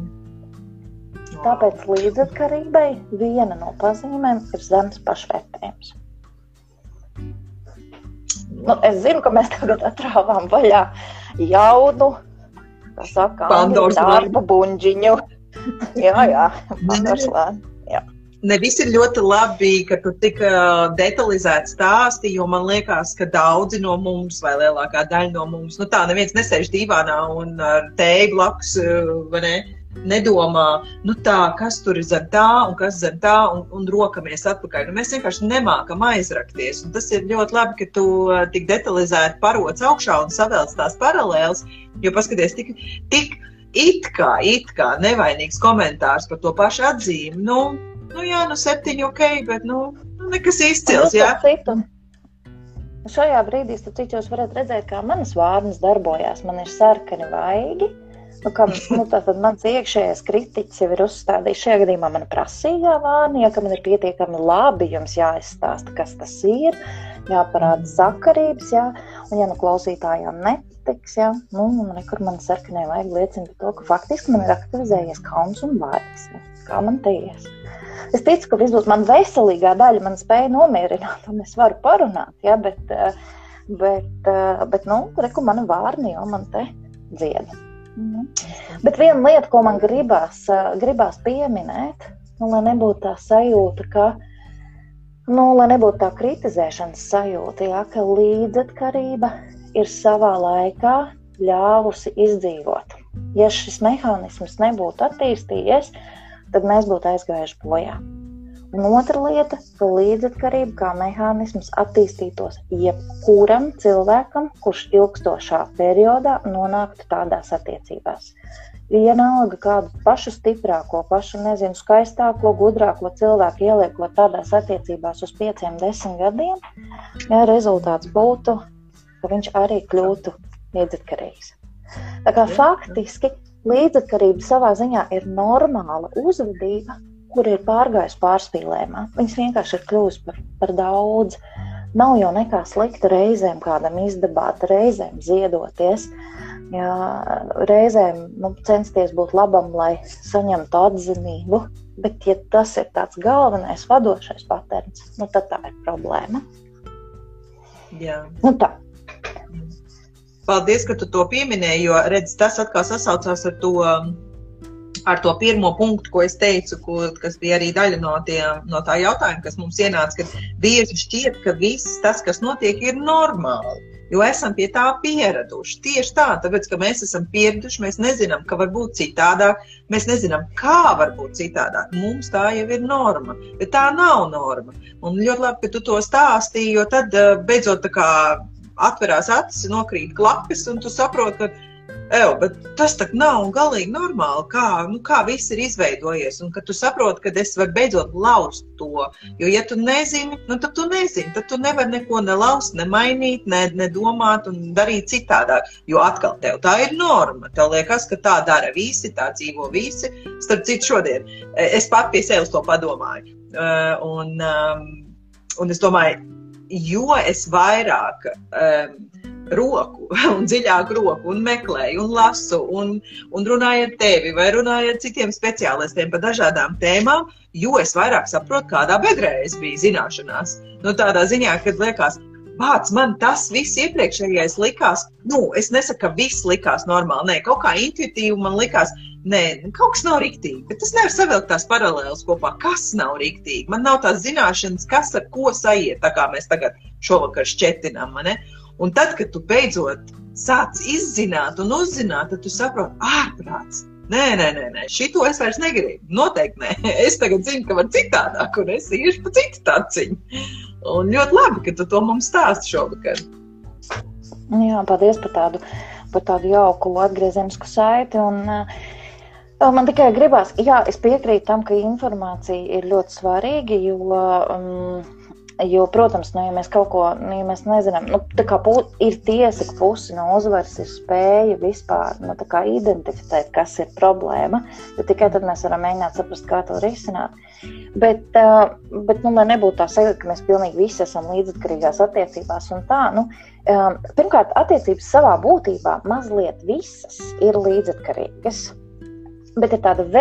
Tāpēc līdzatkarībai viena no pazīmēm ir zemes pašvērtējums. Es zinu, ka mēs tagad atrāvām vaļā jaunu, kā saka, darbu buņģiņu. Jā, Pandors lēni. Ne viss ir ļoti labi, ka tu tik detalizēti stāsti, jo man liekas, ka daudzi no mums, vai lielākā daļa no mums, tā neviens nesēž divānā un ar tēju blakus, vai ne, nedomā, kas tur ir zem tā un kas zem tā un rokamies atpakaļ. Mēs vienkārši nemākam aizrakties, un tas ir ļoti labi, ka tu tik detalizēti paroc augšā un savelc tās paralēles, jo paskaties, tik it kā nevainīgs komentārs par to pašu atzīmi, 7 ok, bet, nekas izcils, jā. Šajā brīdī, starp jūs varat redzēt, kā manas vārnas darbojās. Man ir sarkani vaigi, tātad mans iekšējais kritiķis jau ir uzstādījis. Šajā gadījumā mana prasīgā vārna, ka man ir pietiekami labi jums jāizstāsta, kas tas ir, jāparāda sakarības, jā, un ja klausītājām netiks, jā, nekur man sarkanē vaigi liecina par to, ka faktiski man ir aktivizējies kauns un vaigs, kā man te ies. Es ticu, ka visbūt man veselīgā daļa man spēja nomierināt, un es varu parunāt, ja, bet reku mana vārni jau man te dzieda. Bet viena lieta, ko man gribās pieminēt, lai nebūtu tā sajūta, ka, lai nebūtu tā kritizēšanas sajūta, ja, ka līdzatkarība ir savā laikā ļāvusi izdzīvot. Ja šis mehānisms nebūtu attīstījies, tad mēs būtu aizgājuši bojā. Un otra lieta, ka līdzatkarība kā mehānisms attīstītos jebkuram cilvēkam, kurš ilgstošā periodā nonāktu tādās attiecībās. Vienalga kādu pašu stiprāko, pašu, skaistāko, gudrāko cilvēku ieliekot tādās attiecībās uz 5-10 gadiem, ja rezultāts būtu, ka viņš arī kļūtu līdzatkarīgs. Tā kā faktiski līdzatkarība savā ziņā ir normāla uzvedība, kur ir pārgājusi pārspīlējumā. Viņas vienkārši ir kļuvusi par daudz. Nav jau nekā slikta reizēm kādam izdabāt, reizēm ziedoties, jā, reizēm censties būt labam, lai saņemtu atzinību, bet ja tas ir tāds galvenais vadošais paterns, tad tā ir problēma. Jā. Tā. Paldies, ka tu to pieminēji, jo, redz, tas atkal sasaucās ar to pirmo punktu, ko es teicu, kas bija arī daļa no tā jautājuma, kas mums ienāca, ka bieži šķiet, ka viss tas, kas notiek, ir normāli, jo esam pie tā pieraduši. Tieši tā, tāpēc, ka mēs esam pieraduši, mēs nezinām, ka var būt citādāk, mēs nezinām, kā var būt citādāk. Mums tā jau ir norma, bet tā nav norma. Un ļoti labi, ka tu to stāstīji, jo tad beidzot tā kā atverās acis, nokrīt klapes, un tu saproti, ka bet tas tak nav galīgi normāli, kā viss ir izveidojies, un ka tu saproti, ka es varu beidzot laust to, jo ja tu nezini, tad tu nezini, tad tu nevar neko nelaust, nemainīt, nedomāt un darīt citādāk, jo atkal tev tā ir norma, tev liekas, ka tā dara visi, tā dzīvo visi, starp citu šodien, es pat pie sevis to padomāju, un es domāju, jo es vairāk roku un dziļāku roku un meklēju un lasu un runāju ar tevi vai runāju ar citiem speciālistiem par dažādām tēmām, jo es vairāk saprotu, kādā bedrē es biju zināšanās. Tādā ziņā, kad liekas, Bāc, man tas viss iepriekšējais likās, es nesaku, ka viss likās normāli, nē, kaut kā intuitīvi man likās, nē, kaut kas nav riktīgi, bet tas nevar savilkt tās paralēles kopā, kas nav riktīgi. Man nav tās zināšanas, kas ar ko sajiet, tā kā mēs tagad šovakar šķetinām, ne? Un tad, kad tu beidzot sāc izzināt un uzzināt, tad tu saproti, ārprāts. Nē, šito es vairs negribu, noteikti nē. Es tagad zinu, ka var citādāk, un es iešu pa citu taciņu. Un ļoti labi, ka tu to mums stāsti šovakar. Jā, paldies par tādu jauku atgriezenisku saiti. Un man tikai gribās, es piekrītu tam, ka informācija ir ļoti svarīga, jo protams, ja mēs kaut ko, ja mēs nezinām, tā kā ir tiesa, ka pusi no uzvaras ir spēja vispār, tā kā identificēt, kas ir problēma, bet tikai tad mēs varam mēģināt saprast, kā to risināt. Bet lai nebūtu tā sajūta, ka mēs pilnīgi visi esam līdzatkarīgās attiecībās un tā, pirmkārt, attiecības savā būtībā mazliet visas ir līdzatkarīgas, bet ir tāda,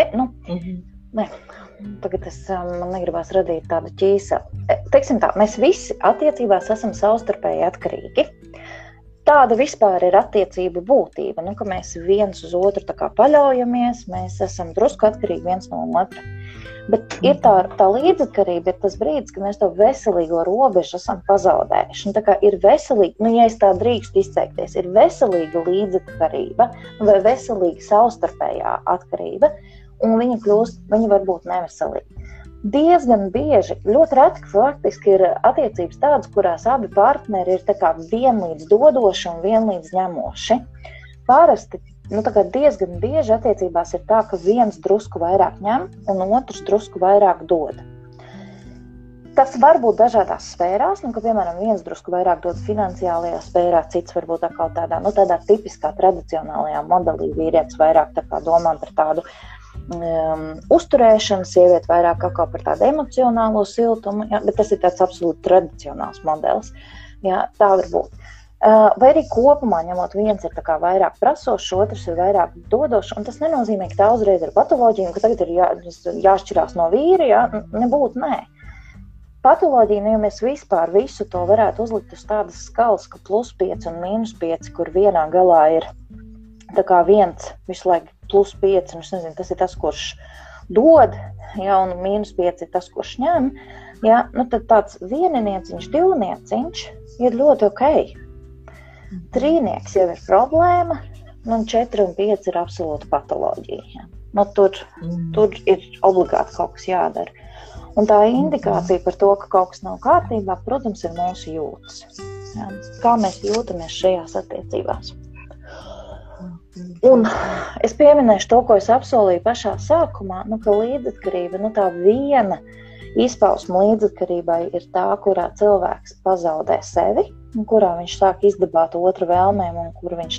tagad man negribās radīt tādu ķīseli. Teiksim tā, mēs visi attiecībās esam savstarpēji atkarīgi. Tāda vispār ir attiecība būtība, ka mēs viens uz otru tā kā paļaujamies, mēs esam drusku atkarīgi viens no otra. Bet ir tā līdzatkarība, ir tas brīdis, kad mēs to veselīgo robežu esam pazaudējuši. Tā kā ir veselīga, ja es tā drīkst izteikties, ir veselīga līdzatkarība vai veselīga savstarpējā atkarība, un viņi var būt neveselīgi. Diezgan bieži, ļoti reti faktiski ir attiecības tādas, kurās abi partneri ir tā kā vienlīdz dodoši un vienlīdz ņemoši. Parasti, diezgan bieži attiecībās ir tā, ka viens drusku vairāk ņem un otrs drusku vairāk dod. Tas var būt dažādās sfērās, ka, piemēram, viens drusku vairāk dod finansiālajā sfērā, cits varbūt atkal tādā tipiskā tradicionālajā modelī, vīrietis vairāk tā kā domā par tādu uzturēšanu, sieviete vairāk kā par tādu emocionālo siltumu, bet tas ir tāds absolūti tradicionāls modelis. Tā var būt. Vai arī kopumā ņemot, viens ir tā kā vairāk prasošs, otrs ir vairāk dodošs, un tas nenozīmē, ka tā uzreiz ir patoloģija, ka tagad ir jāšķirās no vīra, nebūtu, nē. Patoloģija, ja mēs vispār visu to varētu uzlikt uz tādas skalas, ka +5 un -5, kur vienā galā ir tā kā viens visu laiku +5, un es nezinu, tas ir tas, kurš dod, un -5 ir tas, kurš ņem, tad tāds vieninieciņš, divnieciņš ir ļoti ok. Trīnieks jau ir problēma, un 4 un 5 ir absolūta patoloģija. Tur ir obligāti kaut kas jādara. Un tā indikācija par to, ka kaut kas nav kārtībā, protams, ir mūsu jūtas. Kā mēs jūtamies šajās attiecībās. Un es pieminēšu to, ko es apsolīju pašā sākumā, ka līdzatkarība, tā viena izpausme līdzatkarībai ir tā, kurā cilvēks pazaudē sevi, un kurā viņš sāk izdabāt otru vēlmēm, un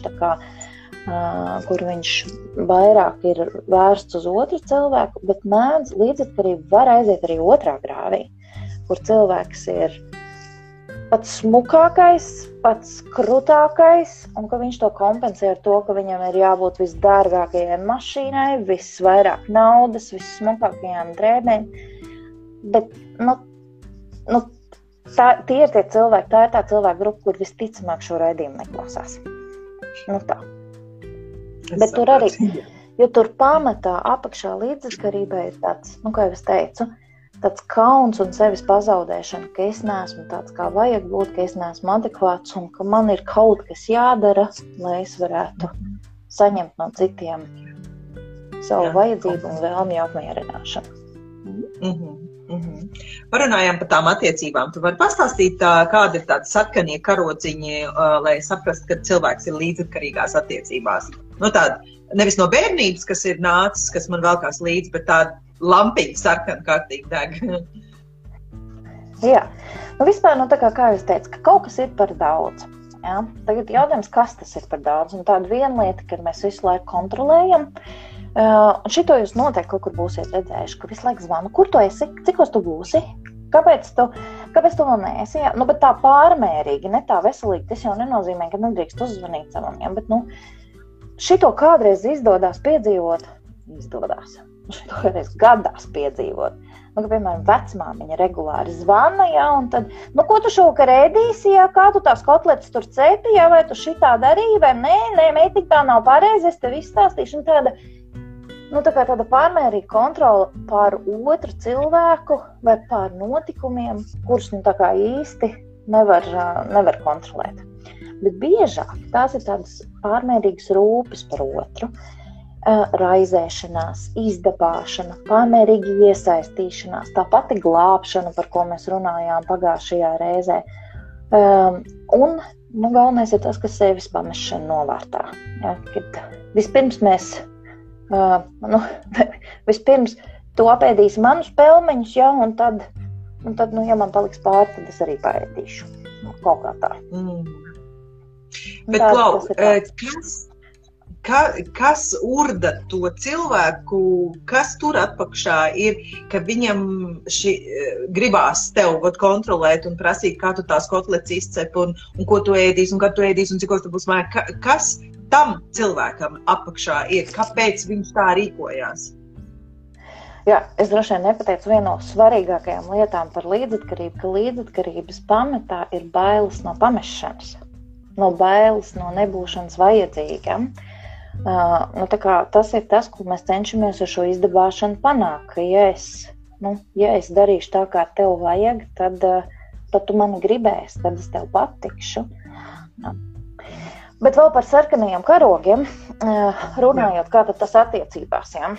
kur viņš vairāk ir vērsts uz otru cilvēku, bet mēdz līdzatkarība var aiziet arī otrā grāvī, kur cilvēks ir pats smukākais, pats krutākais, un ka viņš to kompensē ar to, ka viņam ir jābūt visdārgākajai mašīnai, visvairāk naudas, vissmukākajām drēbēm. Bet, tie ir tie cilvēki, tā ir tā cilvēku grupa, kur visticamāk šo raidījumu neklausās. Tā. Bet tur arī, jo tur pamatā apakšā līdzatkarībai ir tāds, kā jau es teicu, tāds kauns un sevis pazaudēšana, ka es neesmu tāds, kā vajag būt, ka es neesmu adekvāts un ka man ir kaut kas jādara, lai es varētu saņemt no citiem savu vajadzību un vēlmju apmierināšanu. Parunājām par tām attiecībām. Tu vari pastāstīt, kāda ir tāda sarkanie karodziņi, lai saprastu, ka cilvēks ir līdzatkarīgās attiecībās. Tāda, nevis no bērnības, kas ir nācis, kas man velkās līdzi, bet tāda lampiņa sarkana kārtīgi deg. Jā, vispār, kā jūs teicu, ka kaut kas ir par daudz. Ja? Tagad jautājums, kas tas ir par daudz? Un tāda viena lieta, kad mēs visu laiku kontrolējam, un šito jūs noteikti kaut kur būsiet redzējuši, ka visu laiku zvanu, kur tu esi, cikos tu būsi, kāpēc tu vēl neesi, ja? Bet tā pārmērīgi, ne tā veselīgi, tas jau nenozīmē, ka nedrīkst uzzvanīt savam, ja? Bet, šito kādreiz izdodas piedzīvot, šito kādreiz gadās piedzīvot, ka, piemēram, vecmāmiņa regulāri zvana, jā, un tad, ko tu šovakar ēdīsi, jā, kā tu tās kotletes tur cepi, jā, vai tu šitā darīji, vai nē, meitiņ, tā nav pareizi, es tev izstāstīšu, un tāda, tāda pārmērīga kontrola pār otru cilvēku vai pār notikumiem, kurus, tā kā īsti nevar kontrolēt. Bet biežāk tās ir tādas pārmērīgas rūpes par otru, raizēšanās, izdabāšana, pārmērīgi iesaistīšanās, tā pati glābšana, par ko mēs runājām pagājušajā reizē. Un galvenais ir tas, ka sevis pamešana novārtā. Ja, kad vispirms mēs, vispirms tu apēdīsi manus pelmeņus, ja, un tad, ja man paliks pāri, tad es arī paēdīšu. Kaut kā tā. Bet, Klau, kas urda to cilvēku, kas tur atpakšā ir, ka viņam gribās tev kontrolēt un prasīt, kā tu tās kotletes izcep un ko tu ēdīsi un kad tu ēdīsi un cikos tu būs mājā. Kas tam cilvēkam atpakšā ir? Kāpēc viņš tā rīkojās? Jā, es droši vien nepateicu vienu no svarīgākajām lietām par līdzatkarību, ka līdzatkarības pamatā ir bailes no pamešanas, no bailes no nebūšanas vajadzīgam. Tas ir tas, ko mēs cenšamies ar šo izdabāšanu panākt, ka ja es darīšu tā, kā tev vajag, tad tu mani gribēsi, tad es tev patikšu. Bet vēl par sarkanajiem karogiem, runājot, kā tad tas attiecībās, jā?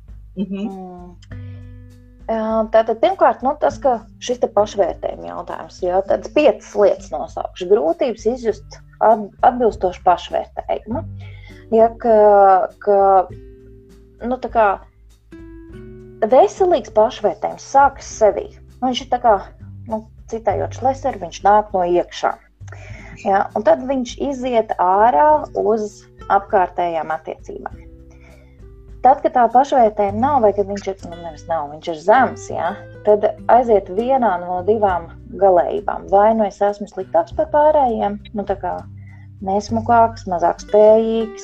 Tātad pirmkārt, tas, ka šis te pašvērtējuma jautājums, jā, tādas 5 lietas nosaukšu. Grūtības izjust atbilstošu pašvērtējumu. Ja, tā kā veselīgs pašvērtējums sākas sevī. Viņš ir tā kā, citējot Šleseru, viņš nāk no iekšā. Ja, un tad viņš iziet ārā uz apkārtējām attiecībām. Tad, kad tā pašvērtējuma nav, vai kad viņš ir, viņš ir zems, ja, tad aiziet vienā no 2 galējībām. Vai es esmu sliktāks par pārējiem, tā kā nesmukāks, mazāk spējīgs,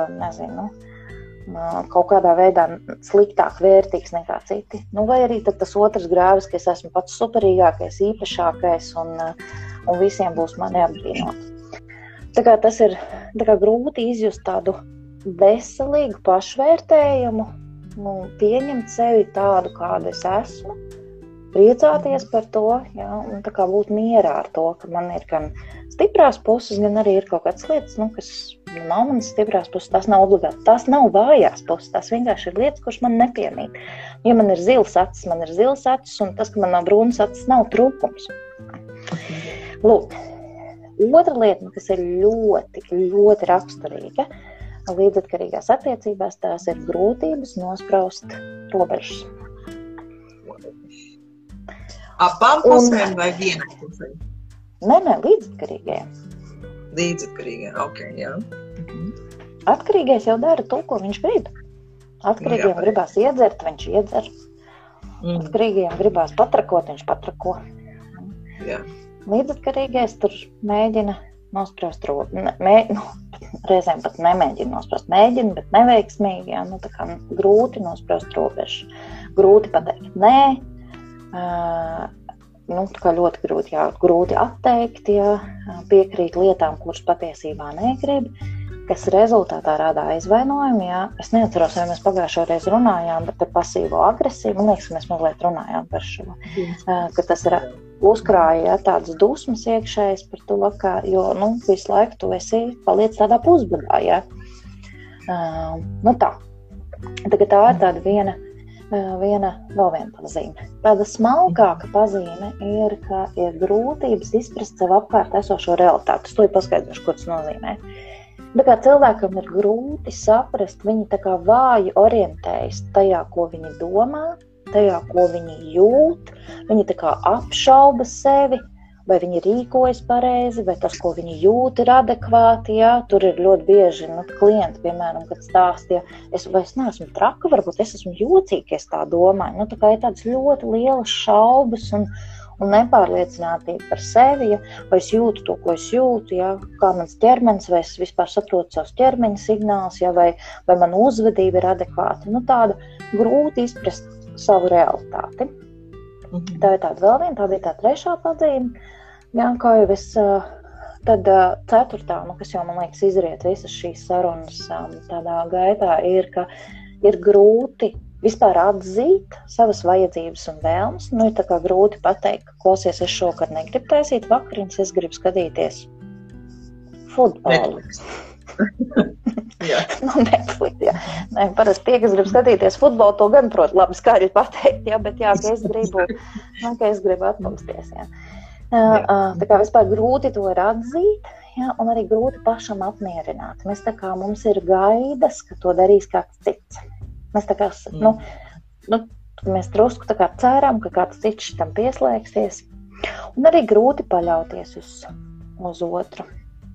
kaut kādā veidā sliktāk vērtīgs nekā citi. Vai arī tad tas otrs grāvis, ka es esmu pats superīgākais, īpašākais un visiem būs mani apbrīnot. Tā kā tas ir grūti izjust tādu veselīgu pašvērtējumu, pieņemt sevi tādu, kādu es esmu, priecāties par to, jā, un tā kā būt mierā ar to, ka man ir gan stiprās puses, gan arī ir kaut kādas lietas, kas nav manas stiprās puses, tas nav obligāti, tas nav vājās puses, tas vienkārši ir lietas, kuras man nepiemīt. Ja man ir zils acis, man ir zils acis, un tas, ka man nav brūnas acis, nav trūkums. Lūk, otra lieta, kas ir ļoti, ļoti raksturīga līdzatkarīgās attiecībās, tās ir grūtības nospraust robežas. Abām pusēm vai vienai pusēm? Nē, līdzatkarīgajiem. Līdzatkarīgajiem, ok, jā. Atkarīgais jau dara to, ko viņš grib. Atkarīgajiem gribās iedzert, viņš iedzer. Atkarīgajiem gribās patrakot, viņš patrako. Jā. Līdzatkarīgais tur mēģina nospraust reizēm pat nemēģina nospraust. Mēģina, bet neveiksmīgi, jā, tā kā grūti nospraust robežu. Grūti pateikt nē. Tā kā ļoti grūti atteikt, ja, piekrīt lietām, kuras patiesībā negrib, kas rezultātā rada aizvainojumu. Ja. Es neatceros, vai mēs pagājušo reizi runājām, bet par pasīvo agresiju, man liekas, mēs mazliet runājām par šo, ka tas ir uzkrāja tādas dusmas iekšējas par to, ka, jo visu laiku tu paliec tādā pusbadā. Ja. Tā. Tagad tā ir tāda vēl viena pazīme. Tāda smalkāka pazīme ir, ka ir grūtības izprast sev apkārt esošo realitāti. Es to paskaidrošu, ko tas nozīmē. Tā kā cilvēkam ir grūti saprast, viņi tā kā vāji orientējas tajā, ko viņi domā, tajā, ko viņi jūt, viņi tā kā apšauba sevi, vai viņi rīkojas pareizi, vai tas, ko viņi jūt, ir adekvāti, jā. Tur ir ļoti bieži klienti, piemēram, kad stāst, ja es neesmu traka, varbūt es esmu jocīga, es tā domāju. Tā kā ir tādas ļoti lielas šaubas un nepārliecinātība par sevi, ja. Vai es jūtu to, ko es jūtu, ja. Kā mans ķermenis, vai es vispār saprotu savus ķermeņa signālus, ja. Vai mana uzvedība ir adekvāta. Tāda grūti izprast savu realitāti. Tā ir tāda vēl viena, tā bija tā trešā pazīme. Jā, kā jau es, tad ceturtā, kas jau, man liekas, izriet visas šīs sarunas tādā gaitā, ir, ka ir grūti vispār atzīt savas vajadzības un vēlmes. Ir tā kā grūti pateikt, ka klausies, es šokar negribu taisīt vakariņas, es gribu skatīties futbolu. Netflix, jā. Nē, parasti tie, kas grib skatīties futbolu, to gan prot labi skaļi pateikt, jā, bet jā, ka es gribu atpūsties, jā. Tā kā vispār grūti to ir atzīt, jā, un arī grūti pašam apmierināt. Mēs tā kā mums ir gaidas, ka to darīs kāds cits. Mēs tā kā, mēs drusku tā kā ceram, ka kāds cits tam pieslēgsies, un arī grūti paļauties uz otru.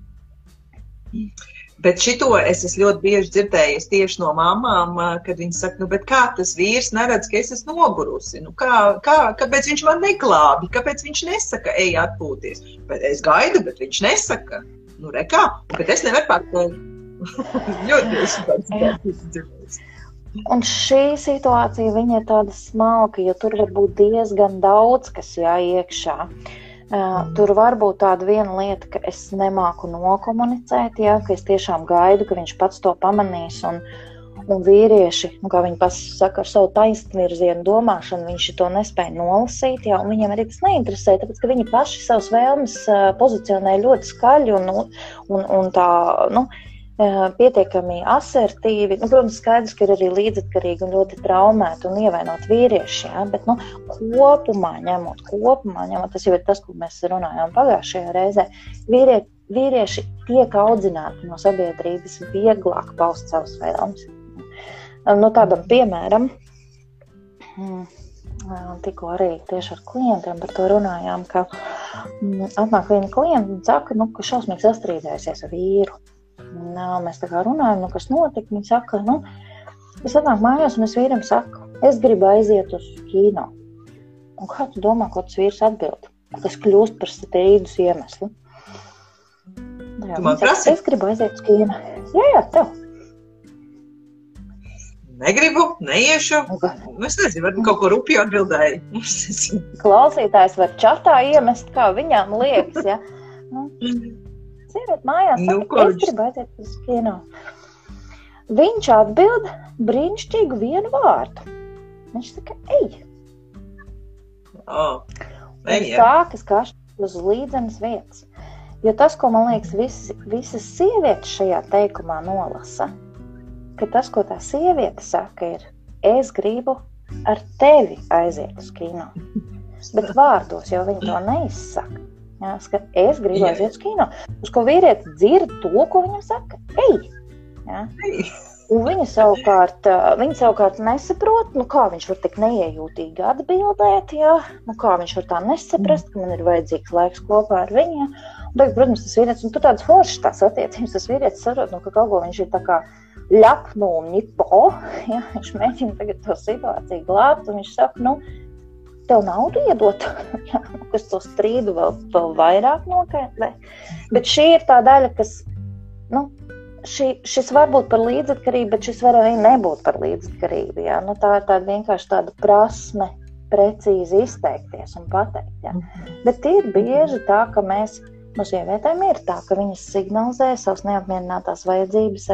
Bet šito es esmu ļoti bieži dzirdējis tieši no mamām, kad viņi saka, bet kā tas vīrs neredz, ka es esmu nogurusi? Kāpēc viņš man neglābi? Kāpēc viņš nesaka, ej atpūties? Bet es gaidu, bet viņš nesaka. Rekā, bet es nevaru pārkārt. Ļoti bieži tāds dzirdējis. Un šī situācija, viņa ir tāda smalka, jo tur var būt diezgan daudz, kas jāiekšā. Tur var būt tāda viena lieta, ka es nemāku nokomunicēt, jā, ka es tiešām gaidu, ka viņš pats to pamanīs, un vīrieši, kā viņi pasaka, ar savu taisnvirzienu domāšanu, viņš to nespēja nolasīt, jā, un viņiem arī tas neinteresē, tāpēc, ka viņi paši savas vēlmes pozicionē ļoti skaļi un tā, pietiekami asertīvi. Protams, skaidrs, ka ir arī līdzatkarīgi un ļoti traumēti un ievainot vīrieši, jā, bet kopumā ņemot, tas jau ir tas, ko mēs runājām pagājušajā reizē, vīrieši tiek audzināti no sabiedrības vieglāk paust savas vēlmes. Tādam piemēram, tikko arī tieši ar klientiem par to runājām, ka atnāk viena klienta un saka, ka šausmīgi sastrīdējusies ar vīru. Mēs tā kā runājam, kas notika, viņi saka, es atnāku mājās un es vīram saku, es gribu aiziet uz kino. Un kā tu domā, ko tas vīrs atbild? Tas kļūst par strīdus iemeslu. Tu man prasi? Es gribu aiziet uz kino. Jā, tev. Negribu, neiešu. Es nezinu, varbūt kaut ko rupju atbildēju. Klausītājs var čatā iemest, kā viņām liekas, ja? Sieviet mājās, es gribu aiziet uz kino. Viņš atbild brīnišķīgu vienu vārdu. Viņš saka, ej. Viņš sākas kašķi uz līdzenas vietas. Jo tas, ko man liekas, visas sievietes šajā teikumā nolasa, ka tas, ko tā sieviete saka, ir, es gribu ar tevi aiziet uz kino. Bet vārdos jau viņi to neizsaka. Jā, es gribu aiziet uz kino. Uz ko vīrietis dzird to, ko viņam saka, ej. Jā. Un viņa savukārt nesaprot, kā viņš var tik neiejūtīgi atbildēt, jā. Kā viņš var tā nesaprast, ka man ir vajadzīgs laiks kopā ar viņu. Un tagad, protams, tas vīrietis, un tu tādas foršas tās attiecības, tas vīrietis sarot, ka kaut ko viņš ir tā kā ļapnu un nipo, jā. Viņš mēģina tagad to situāciju glābt, un viņš saka, tev naudu iedot, kas to strīdu vēl vairāk nokaitē. Bet šī ir tā daļa, kas, šis var būt par līdzatkarību, bet šis var arī nebūt par līdzatkarību, jā. Tā ir tāda vienkārši tāda prasme precīzi izteikties un pateikt, jā. Bet ir bieži tā, ka mēs, sievietēm ir tā, ka viņas signalizē savas neapmierinātās vajadzības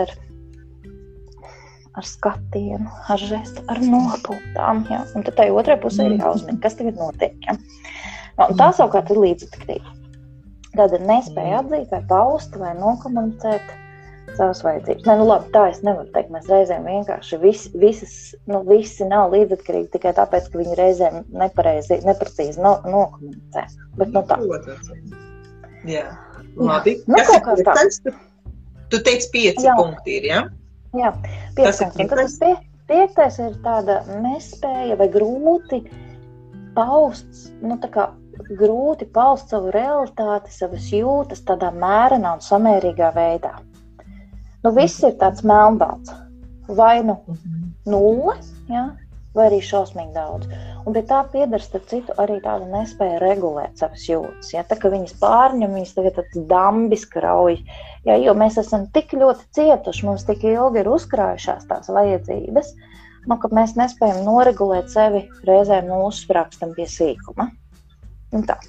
ar skatienu, ar žestu, ar nopūtām, jā. Un tad tai otrai pusē ir jāuzmina, kas tagad notiek, jā. Un tā savukārt ir līdzatkarība. Tāda nespēja atzīt vai paust vai nokomunicēt savas vajadzības. Labi, tā es nevaru teikt, mēs reizēm vienkārši visi nav līdzatkarīgi tikai tāpēc, ka viņi reizēm neprecīzi nokomunicē. Bet tā. Jā. Labi. Tu teici 5 punkti ir, jā? Jā, 5 punkti. Tad tas 5. ir tāda nespēja vai grūti paust, grūti paust savu realitāti, savas jūtas tādā mērenā un samērīgā veidā. Viss ir tāds melnbalts. Vai 0, jā, vai arī šausmīgi daudz. Un pie tā pieder, starp citu, arī tāda nespēja regulēt savas jūtas. Ja? Tā, ka viņas pārņem, viņas tagad tāds dambis krauj. Ja? Jo mēs esam tik ļoti cietuši, mums tik ilgi ir uzkrājušās tās vajadzības, ka mēs nespējam noregulēt sevi reizēm uzsprakstam pie sīkuma. Un tā.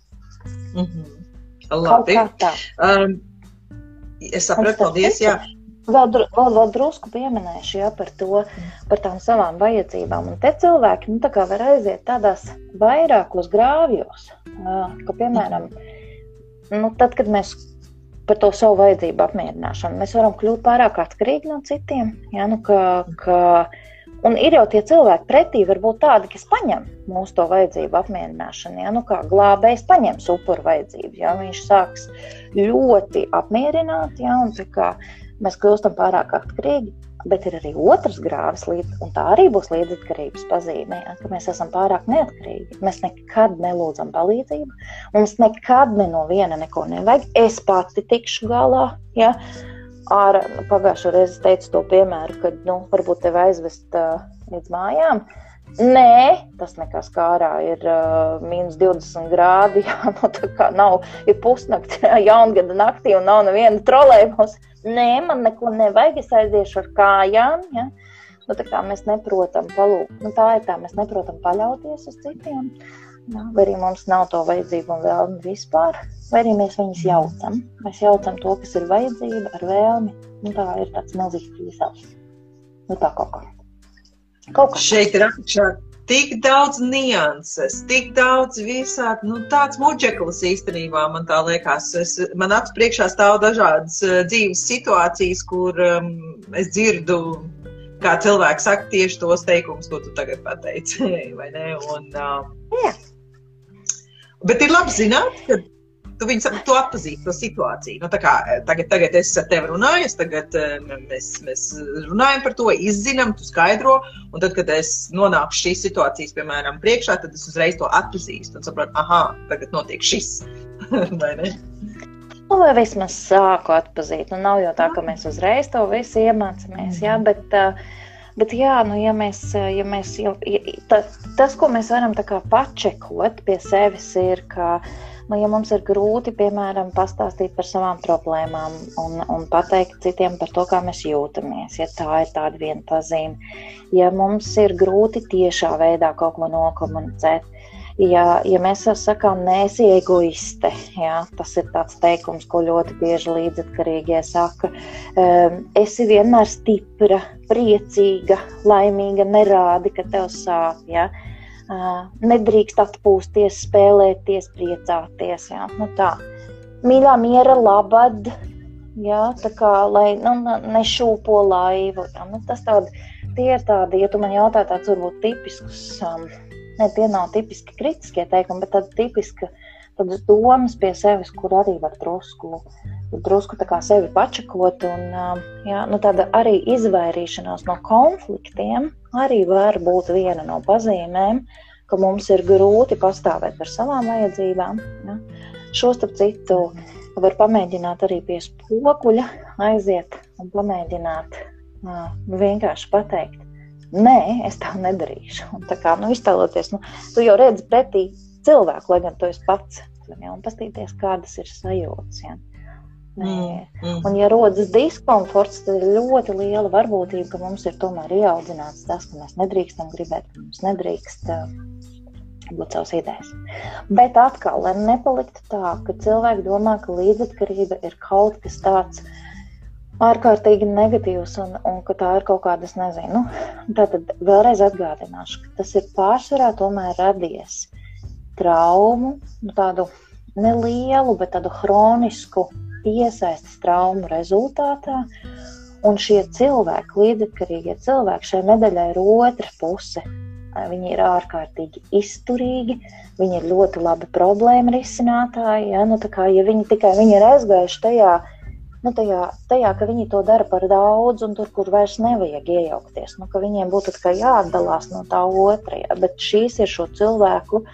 Labi. Tā. Es sapratu, paldies, jā. Vēl drusku pieminēšu, jā, par tām savām vajadzībām. Un te cilvēki, tā kā var aiziet tādās vairākos grāvjos, ka, piemēram, tad, kad mēs par to savu vajadzību apmierināšanu, mēs varam kļūt pārāk atkarīgi no citiem, jā, un ir jau tie cilvēki pretī varbūt tādi, kas paņem mūsu to vajadzību apmierināšanu, jā, kā glābējs paņems upuru vajadzību, jā, viņš sāks ļoti apmierināt, jā, un tā kā mēs kļūstam pārāk atkarīgi, bet ir arī otrs grāvis, un tā arī būs līdzatkarības pazīme, ja, ka mēs esam pārāk neatkarīgi. Mēs nekad nelūdzam palīdzību, mums nekad no viena neko nevajag. Es pati tikšu galā, ja. Pagājušo reizi teicu to piemēru, kad, varbūt tevi aizvest līdz mājām. Nē, tas nekas kārā ir -20 grādi, jā, tā kā ir pusnakti, jaungada naktī un nav neviena trolejbusa. Nē, man neko nevajag, es aiziešu ar kājām, ja? Tā kā mēs neprotam tā ir tā, mēs neprotam paļauties uz citiem, ja? Vai arī mums nav to vajadzību un vēlmi vispār, vai arī mēs viņus jaucam. Mēs jaucam to, kas ir vajadzība ar vēlmi, tā ir tāds milzīgs pīsels. Tā kaut kā. Šeit ir apakšā tik daudz nianses, tik daudz visādi, tāds muģeklis īstenībā, man tā liekas. Man acu priekšā stāv dažādas dzīves situācijas, kur es dzirdu, kā cilvēki saka tieši tos teikumus, ko tu tagad pateici, vai ne? Bet ir labi zināt, ka tu atpazīsti to situāciju. Tā kā tagad es ar tevi runāju, tagad mēs runājam par to, izzinām, tu skaidro, un tad, kad es nonāku šīs situācijas, piemēram, priekšā, tad es uzreiz to atpazīstu un saprotu, tagad notiek šis, vai ne? Vai vismaz sāku atpazīt. Nav jau tā, ka mēs uzreiz to visu iemācamies, jā, bet jā, tas, ko mēs varam tā kā pačekot pie sevis, ir, ka ja mums ir grūti, piemēram, pastāstīt par savām problēmām un pateikt citiem par to, kā mēs jūtamies, ja tā ir tāda viena pazīme, ja mums ir grūti tiešā veidā kaut ko nokomunicēt, ja mēs sakām, nē, esi egoiste, ja, tas ir tāds teikums, ko ļoti bieži līdzatkarīgie saka, esi vienmēr stipra, priecīga, laimīga, nerādi, ka tev sāp, ja. Nedrīkst atpūsties, spēlēties, priecāties, jā, tā. Mīļā miera labad, jā, tā kā, lai, nešūpo laivu, jā, tie ir tādi, ja tu man jautā tāds varbūt tipiskus, tie nav tipiski kritiskie teikumi, bet tāda tipiska, tādas domas pie sevis, kur arī var drusku tā kā sevi pačakot, un, jā, tāda arī izvairīšanās no konfliktiem arī var būt viena no pazīmēm, ka mums ir grūti pastāvēt par savām vajadzībām. Ja. Šo starp citu var pamēģināt arī pie spoguļa aiziet un pamēģināt vienkārši pateikt, nē, es tā nedarīšu. Un tā kā, iztēloties, tu jau redzi pretī cilvēku, lai gan tu esi pats, ja, un pastīties, kādas ir sajūtas, ja. Un ja rodas diskomforts, tad ir ļoti liela varbūtība, ka mums ir tomēr ieaudzināts tas, ka mēs nedrīkstam gribēt, ka mums nedrīkst būt savas idejas. Bet atkal, lai nepaliktu tā, ka cilvēki domā, ka līdzatkarība ir kaut kas tāds ārkārtīgi negatīvs un ka tā ir kaut kāda, es nezinu. Tātad vēlreiz atgādināšu, ka tas ir pārsvarā tomēr radies traumu, tādu nelielu, bet tādu hronisku piesaistes traumu rezultātā, un šie cilvēki, līdzatkarīgie cilvēki, šai medaļai ir otra puse. Viņi ir ārkārtīgi izturīgi, viņi ir ļoti labi problēma risinātāji, ja, tā kā, ja viņi ir aizgājuši tajā, ka viņi to dara par daudz, un tur, kur vairs nevajag iejaukties, ka viņiem būtu tā kā jāatdalās no tā otra, ja, bet šīs ir šo cilvēku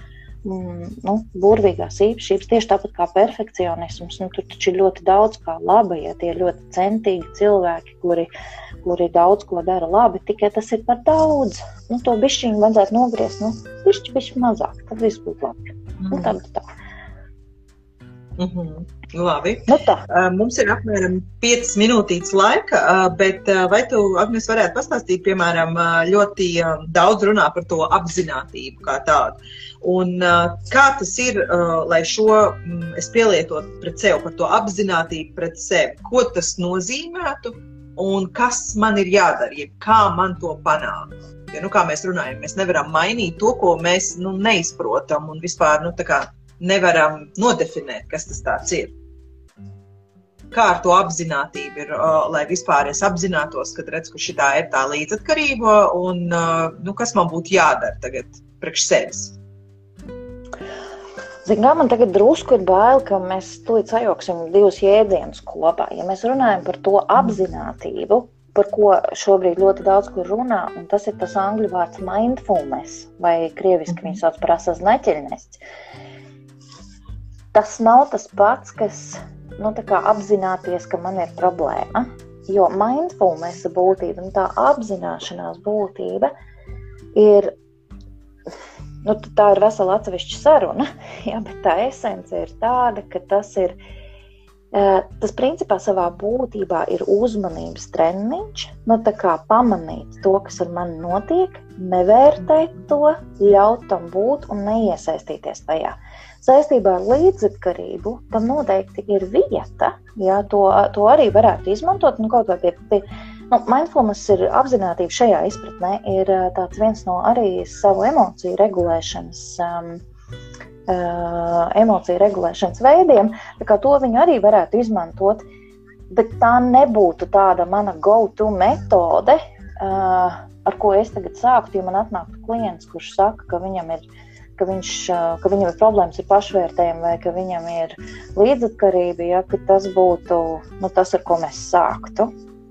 burvīgās īpašības, tieši tāpat kā perfekcionisms, tur taču ir ļoti daudz kā laba, ja tie ir ļoti centīgi cilvēki, kuri daudz ko dara labi, tikai tas ir par daudz. To bišķiņu vajadzētu nogriezt, bišķi mazāk, tad viss būtu labi. Tad tā. Labi. Nu tā. Mums ir apmēram 5 minūtītes laika, bet vai tu, Agnes, varētu pastāstīt, piemēram, ļoti daudz runā par to apzinātību kā tādu. Un kā tas ir, lai šo es pielietotu pret sevi, par to apzinātību pret sevi? Ko tas nozīmētu un kas man ir jādara, ja kā man to panākt? Jo, kā mēs runājam, mēs nevaram mainīt to, ko mēs neizprotam un vispār tā kā nevaram nodefinēt, kas tas tāds ir. Kā ar to apzinātību ir, lai vispār es apzinātos, kad redz, ka šitā ir tā līdzatkarība un kas man būtu jādara tagad priekš sevis? Zin kā, man tagad drusku ir bail, ka mēs tūlīt sajoksim divus jēdzienus kopā. Ja mēs runājam par to apzinātību, par ko šobrīd ļoti daudz kur runā, un tas ir tas angļu vārds mindfulness, vai krieviski viņi sauc par asaznaķeļnests. Tas nav tas pats, kas tā kā apzināties, ka man ir problēma, jo mindfulness būtība un tā apzināšanās būtība ir, tā ir vesela atsevišķa saruna, bet tā esence ir tāda, ka tas principā savā būtībā ir uzmanības treniņš, tā kā pamanīt to, kas ar mani notiek, nevērtēt to, ļaut tam būt un neiesaistīties tajā. Saistībā ar līdzatkarību tam noteikti ir vieta, to arī varētu izmantot, kaut vai pie mindfulness ir apzinātība šajā izpratnē, ir tāds viens no arī savu emociju regulēšanas veidiem, tā kā to viņi arī varētu izmantot, bet tā nebūtu tāda mana go-to metode, ar ko es tagad sāktu, ja man atnāktu klients, kurš saka, ka viņam ir problēmas ar pašvērtējumu vai ka viņam ir līdzatkarība, ka tas būtu tas, ar ko mēs sāktu.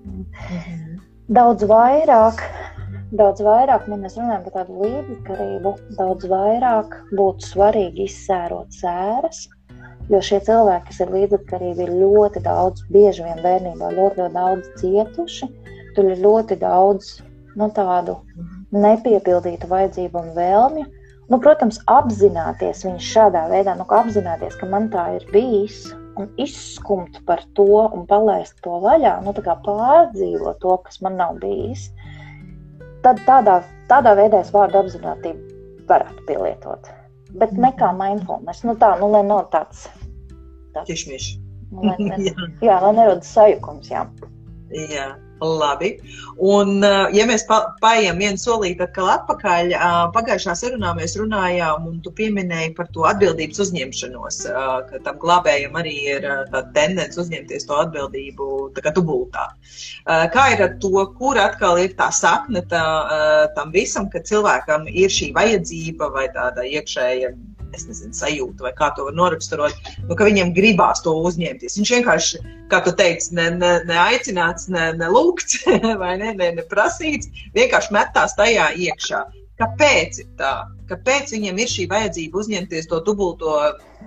Daudz vairāk, ja mēs runājam par tādu līdzatkarību, daudz vairāk būtu svarīgi izsērot sēras, jo šie cilvēki, kas ir līdzatkarīgi, ir ļoti daudz, bieži vien bērnībā ļoti daudz cietuši, tur ir ļoti daudz tādu nepiepildītu vajadzību un vēlmju. Protams, apzināties viņu šādā veidā, apzināties, ka man tā ir bijis, un izskumt par to un palaist to vaļā, tā kā pārdzīvot to, kas man nav bijis, tad tādā veidā es vārdu apzinātību varētu pielietot. Bet ne kā mindfulness, lai nav tāds ķišmiš. Lai nerodas sajukums, jā. Jā. Labi. Un, ja mēs paejam vienu solīti atkal atpakaļ, pagājušā sarunā mēs runājām, un tu pieminēji par to atbildības uzņemšanos, ka tam glābējam arī ir tāda tendence uzņemties to atbildību tā kā dubultā. Kā ir ar to, kur atkal ir tā sakne tam visam, ka cilvēkam ir šī vajadzība vai tāda iekšēja, es nezinu, sajūta, vai kā to var noraksturot, ka viņam gribās to uzņemties. Viņš vienkārši, kā tu teici, ne aicināts, ne lūgts, vai ne prasīts, vienkārši metās tajā iekšā. Kāpēc ir tā? Kāpēc viņam ir šī vajadzība uzņemties to dubulto,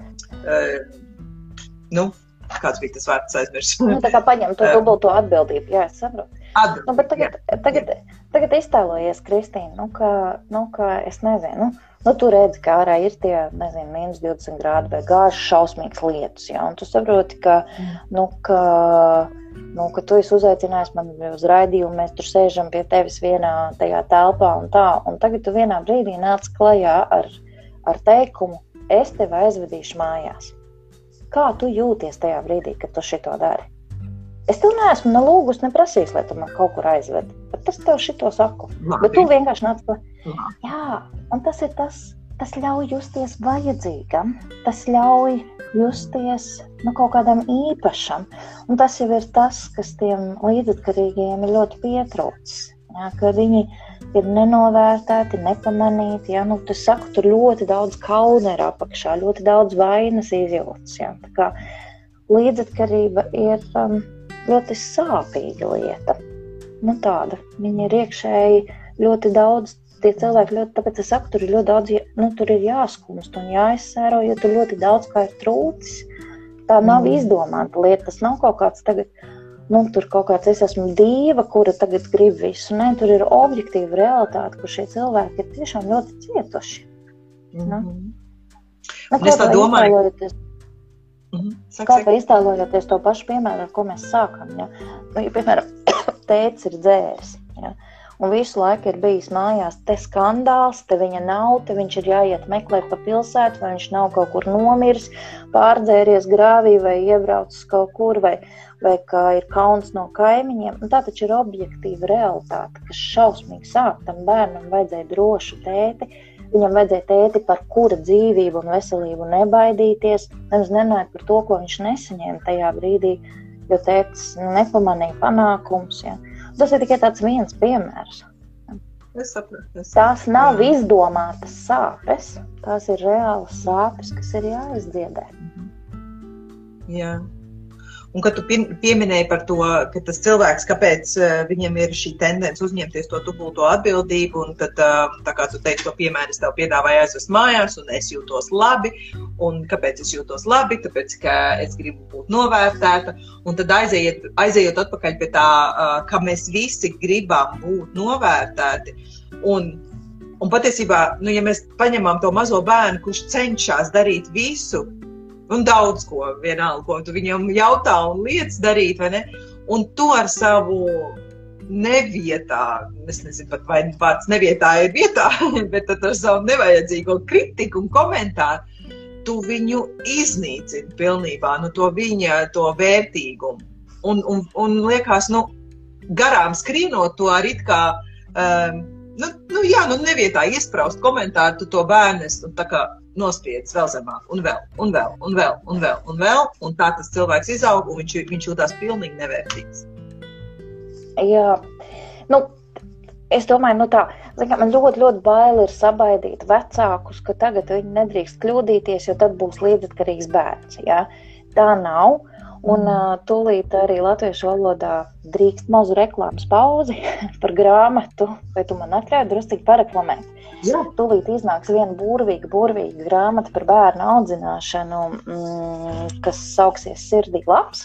kāds bija tas vārds aizmirst? Tā kā paņem to dubulto atbildību, jā, es saprotu. Bet tagad iztēlojies, Kristīna, ka es nezinu, tu redzi, ka ārā ir tie, nezinu, -20 grādi vai gāžas šausmīgas lietas, jā, un tu saproti, ka tu esi uzaicinājis mani uz raidījumu, mēs tur sēžam pie tevis vienā tajā telpā un tā, un tagad tu vienā brīdī nāc klajā ar teikumu, es tevi aizvedīšu mājās. Kā tu jūties tajā brīdī, kad tu šito dari? Es tev neesmu ne lūgus, ne prasījis, lai tu man kaut kur aizved, bet es tev šito saku. Labi. Bet tu vienkārši nāc klajā. Jā, un tas ir tas ļauj justies vajadzīgam, tas ļauj justies kaut kādam īpašam, un tas jau ir tas, kas tiem līdzatkarīgajiem ir ļoti pietrūcis, ka viņi ir nenovērtēti, nepamanīti, tu saku, tur ļoti daudz kauna ir apakšā, ļoti daudz vainas izjūtas, tā kā līdzatkarība ir ļoti sāpīga lieta, tāda, viņa ir iekšēji ļoti daudz, tie cilvēki ļoti, tāpēc es saku, tur ir ļoti daudz, tur ir jāskumst un jāizsēro, jo tur ļoti daudz kā ir trūcis. Tā nav izdomāta lieta, tas nav kaut kāds tagad, tur kaut kāds es esmu dīva, kura tagad grib visu. Nē, tur ir objektīva realitāte, kur šie cilvēki ir tiešām ļoti cietuši. Es tā domāju. Kā iztēlojoties to pašu piemēru, ar ko mēs sākam, ja? Nu, ja, piemēram, tētis ir dzēris, ja? Un visu laiku ir bijis mājās te skandāls, te viņa nav, te viņš ir jāiet meklēt pa pilsētu, vai viņš nav kaut kur nomiris, pārdzēries grāvī vai iebraucis kaut kur, vai kā ir kauns no kaimiņiem. Un tā taču ir objektīva realitāte, kas šausmīgi sāp. Tam bērnam vajadzēja drošu tēti, viņam vajadzēja tēti, par kura dzīvību un veselību nebaidīties, nemaz nenājot par to, ko viņš nesaņēma tajā brīdī, jo tētis nepamanīja panākums, ja. Tas ir tikai tāds viens piemērs. Es saprotu. Tās nav izdomātas sāpes, tās ir reālas sāpes, kas ir jāizdziedē. Jā. Un, kad tu pieminēji par to, ka tas cilvēks, kāpēc viņam ir šī tendence uzņemties to dubulto atbildību, un tad, tā kā tu teici to piemēru, es tev piedāvāju aizvest mājās, un es jūtos labi, un kāpēc es jūtos labi, tāpēc, ka es gribu būt novērtēta, un tad aizejot atpakaļ pie tā, ka mēs visi gribam būt novērtēti, un patiesībā, nu, ja mēs paņemam to mazo bērnu, kurš cenšas darīt visu, un daudz ko, vienalga, ko tu viņam jautā un lietas darīt, vai ne? Un to ar savu nevietā, es nezinu, pat vai vārds nevietā ir vietā, bet tad ar savu nevajadzīgo kritiku un komentāru, tu viņu iznīcini pilnībā, nu, to viņa, to vērtīgumu. Un liekas, nu, garām skrienot to ar it kā, nevietā iespraust komentāru, tu to bērnes, un tā kā, nospiedz vēl zemāk, un vēl, un tā tas cilvēks izaug, un viņš jūtās pilnīgi nevērtīgs. Jā, nu, es domāju, man ļoti bail ir sabaidīt vecākus, ka tagad viņi nedrīkst kļūdīties, jo tad būs līdzatkarīgs bērns, jā. Tā nav, un tūlīt arī latviešu valodā drīkst mazu reklāmas pauzi par grāmatu, vai tu man atļauj druscīgi pareklamēt? Jā. Tūlīt iznāks viena burvīga grāmata par bērnu audzināšanu, kas sauksies Sirdī labs.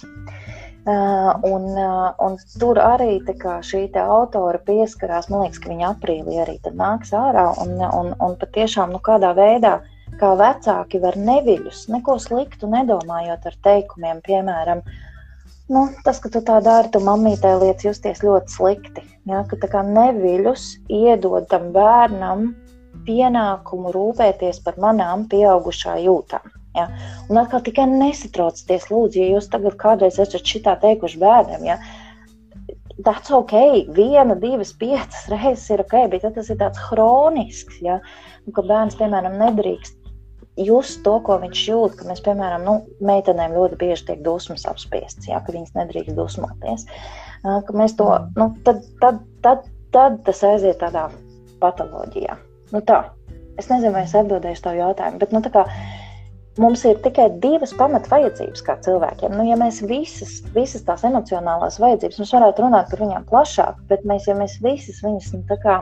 Un tur arī tā kā šī te autora pieskarās, man liekas, ka viņa aprīlī arī tad nāks ārā, un patiešām, nu, kādā veidā, kā vecāki var neviļus, neko sliktu nedomājot ar teikumiem, piemēram, nu, tas, ka tu tā dari, tu mammītē liec justies ļoti slikti, ja, ka tā kā neviļus iedod tam bērnam pienākumu rūpēties par manām pieaugušā jūtām. Ja? Un atkal tikai nesatraucieties, lūdzu, ja jūs tagad kādreiz esat šitā teikuši bērniem, ja? That's okay, 1, 2, 5 reizes ir okay, bet tas ir tāds hronisks, ja? Un, ka bērns, piemēram, nedrīkst just to, ko viņš jūt, ka mēs, piemēram, meitenēm ļoti bieži tiek dusmas apspiests, ja? Ka viņas nedrīkst dusmoties. Ka mēs to, tad tas aiziet tādā patoloģijā. Nu tā, es nezinu, vai es atbildēšu tavu jautājumu, bet, tā kā mums ir tikai 2 pamatvajadzības kā cilvēkiem. Nu, ja mēs visas tās emocionālās vajadzības, mēs varētu runāt par viņām plašāk, bet ja mēs visas viņas, tā kā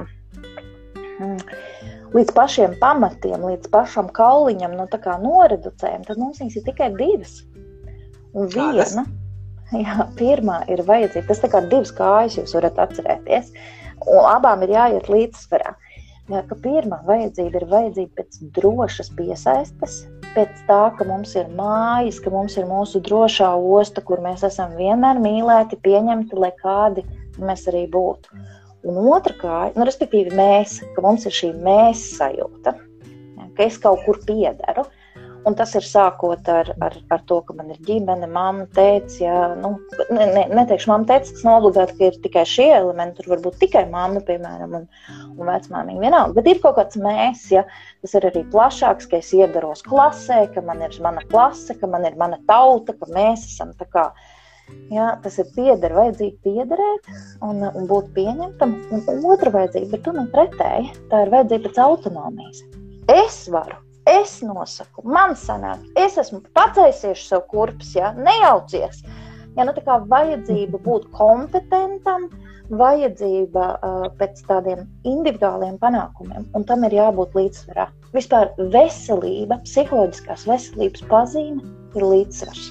līdz pašiem pamatiem, līdz pašam kauliņam, tā kā noreducējam, tad mums viņas ir tikai 2. Un viena, jā, pirmā ir vajadzība, tas tā kā 2 kājas jūs varat atcerēties, un abām ir jāiet līdzsvarā. Jā, ka pirmā vajadzība ir vajadzība pēc drošas piesaistes, pēc tā, ka mums ir mājas, ka mums ir mūsu drošā osta, kur mēs esam vienmēr mīlēti, pieņemti, lai kādi mēs arī būtu. Un otra kāja, respektīvi mēs, ka mums ir šī mēs sajūta, jā, ka es kaut kur piederu. Un tas ir sākot ar to, ka man ir ģimene, mamma, tētis, jā, neteikšu mamma, tētis, tas nav obligāti, ka ir tikai šie elementi, tur var būt tikai mamma, piemēram, un vecmāmiņa vienalga, bet ir kaut kāds mēs, ja, tas ir arī plašāks, ka es iedaros klasē, ka man ir mana klase, ka man ir mana tauta, ka mēs esam tā kā, jā, tas ir vajadzība piederēt un būt pieņemtam, un otra vajadzība ir tomēr pretēji, tā ir vajadzība pēc autonomijas. Es varu. Es nosaku, man sanāk, es esmu paceļsies savu kurpes, ja, nejaucies. Ja, tā kā vajadzība būt kompetentam, vajadzība pēc tādiem individuāliem panākumiem, un tam ir jābūt līdzsvarā. Vispār veselība, psiholoģiskās veselības pazīme ir līdzsvars.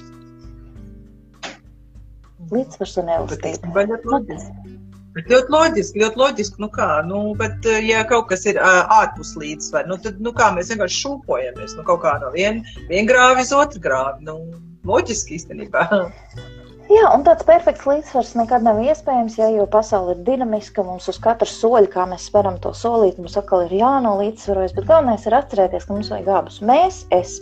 Līdzsvars un elastība. Ļoti loģiski, bet ja kaut kas ir ārpus līdzsvaru, tad kā mēs vienkārši šūpojamies, kaut kā no viena grāvi uz otru grāvi, Loģiski īstenībā. Jā, un tāds perfekts līdzsvars nekad nav iespējams, jo pasaule ir dinamiska, mums uz katru soļu, kā mēs speram to solīt, mums atkal ir jānolīdzsvarojas, bet galvenais ir atcerēties, ka mums vajag abus. Mēs.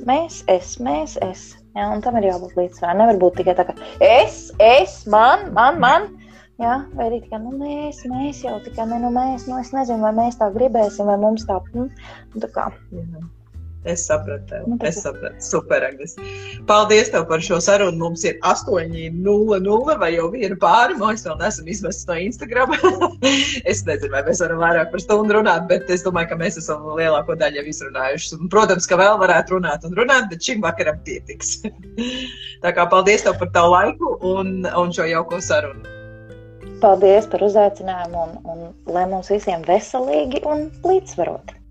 Jā, un tam ir jābūt līdzsvarā. Nevar būt tikai tā, ka es, man. Jā, vai arī tikai, mēs jau tikai, mēs, es nezinu, vai mēs tā gribēsim, vai mums tā, tā kā. Es sapratu. Super, Agnes. Paldies tev par šo sarunu. Mums ir 8:00 vai jau 1 pāri. Mēs vēl neesam izmests no Instagram. Es nezinu, vai mēs varam vairāk par stundu runāt, bet es domāju, ka mēs esam lielāko daļu jau izrunājuši. Un, protams, ka vēl varētu runāt, bet šim vakaram pietiks. Tā kā paldies tev par tavu laiku un šo jauko sarunu. Paldies par uzaicinājumu un lai mums visiem veselīgi un līdzsvaroti.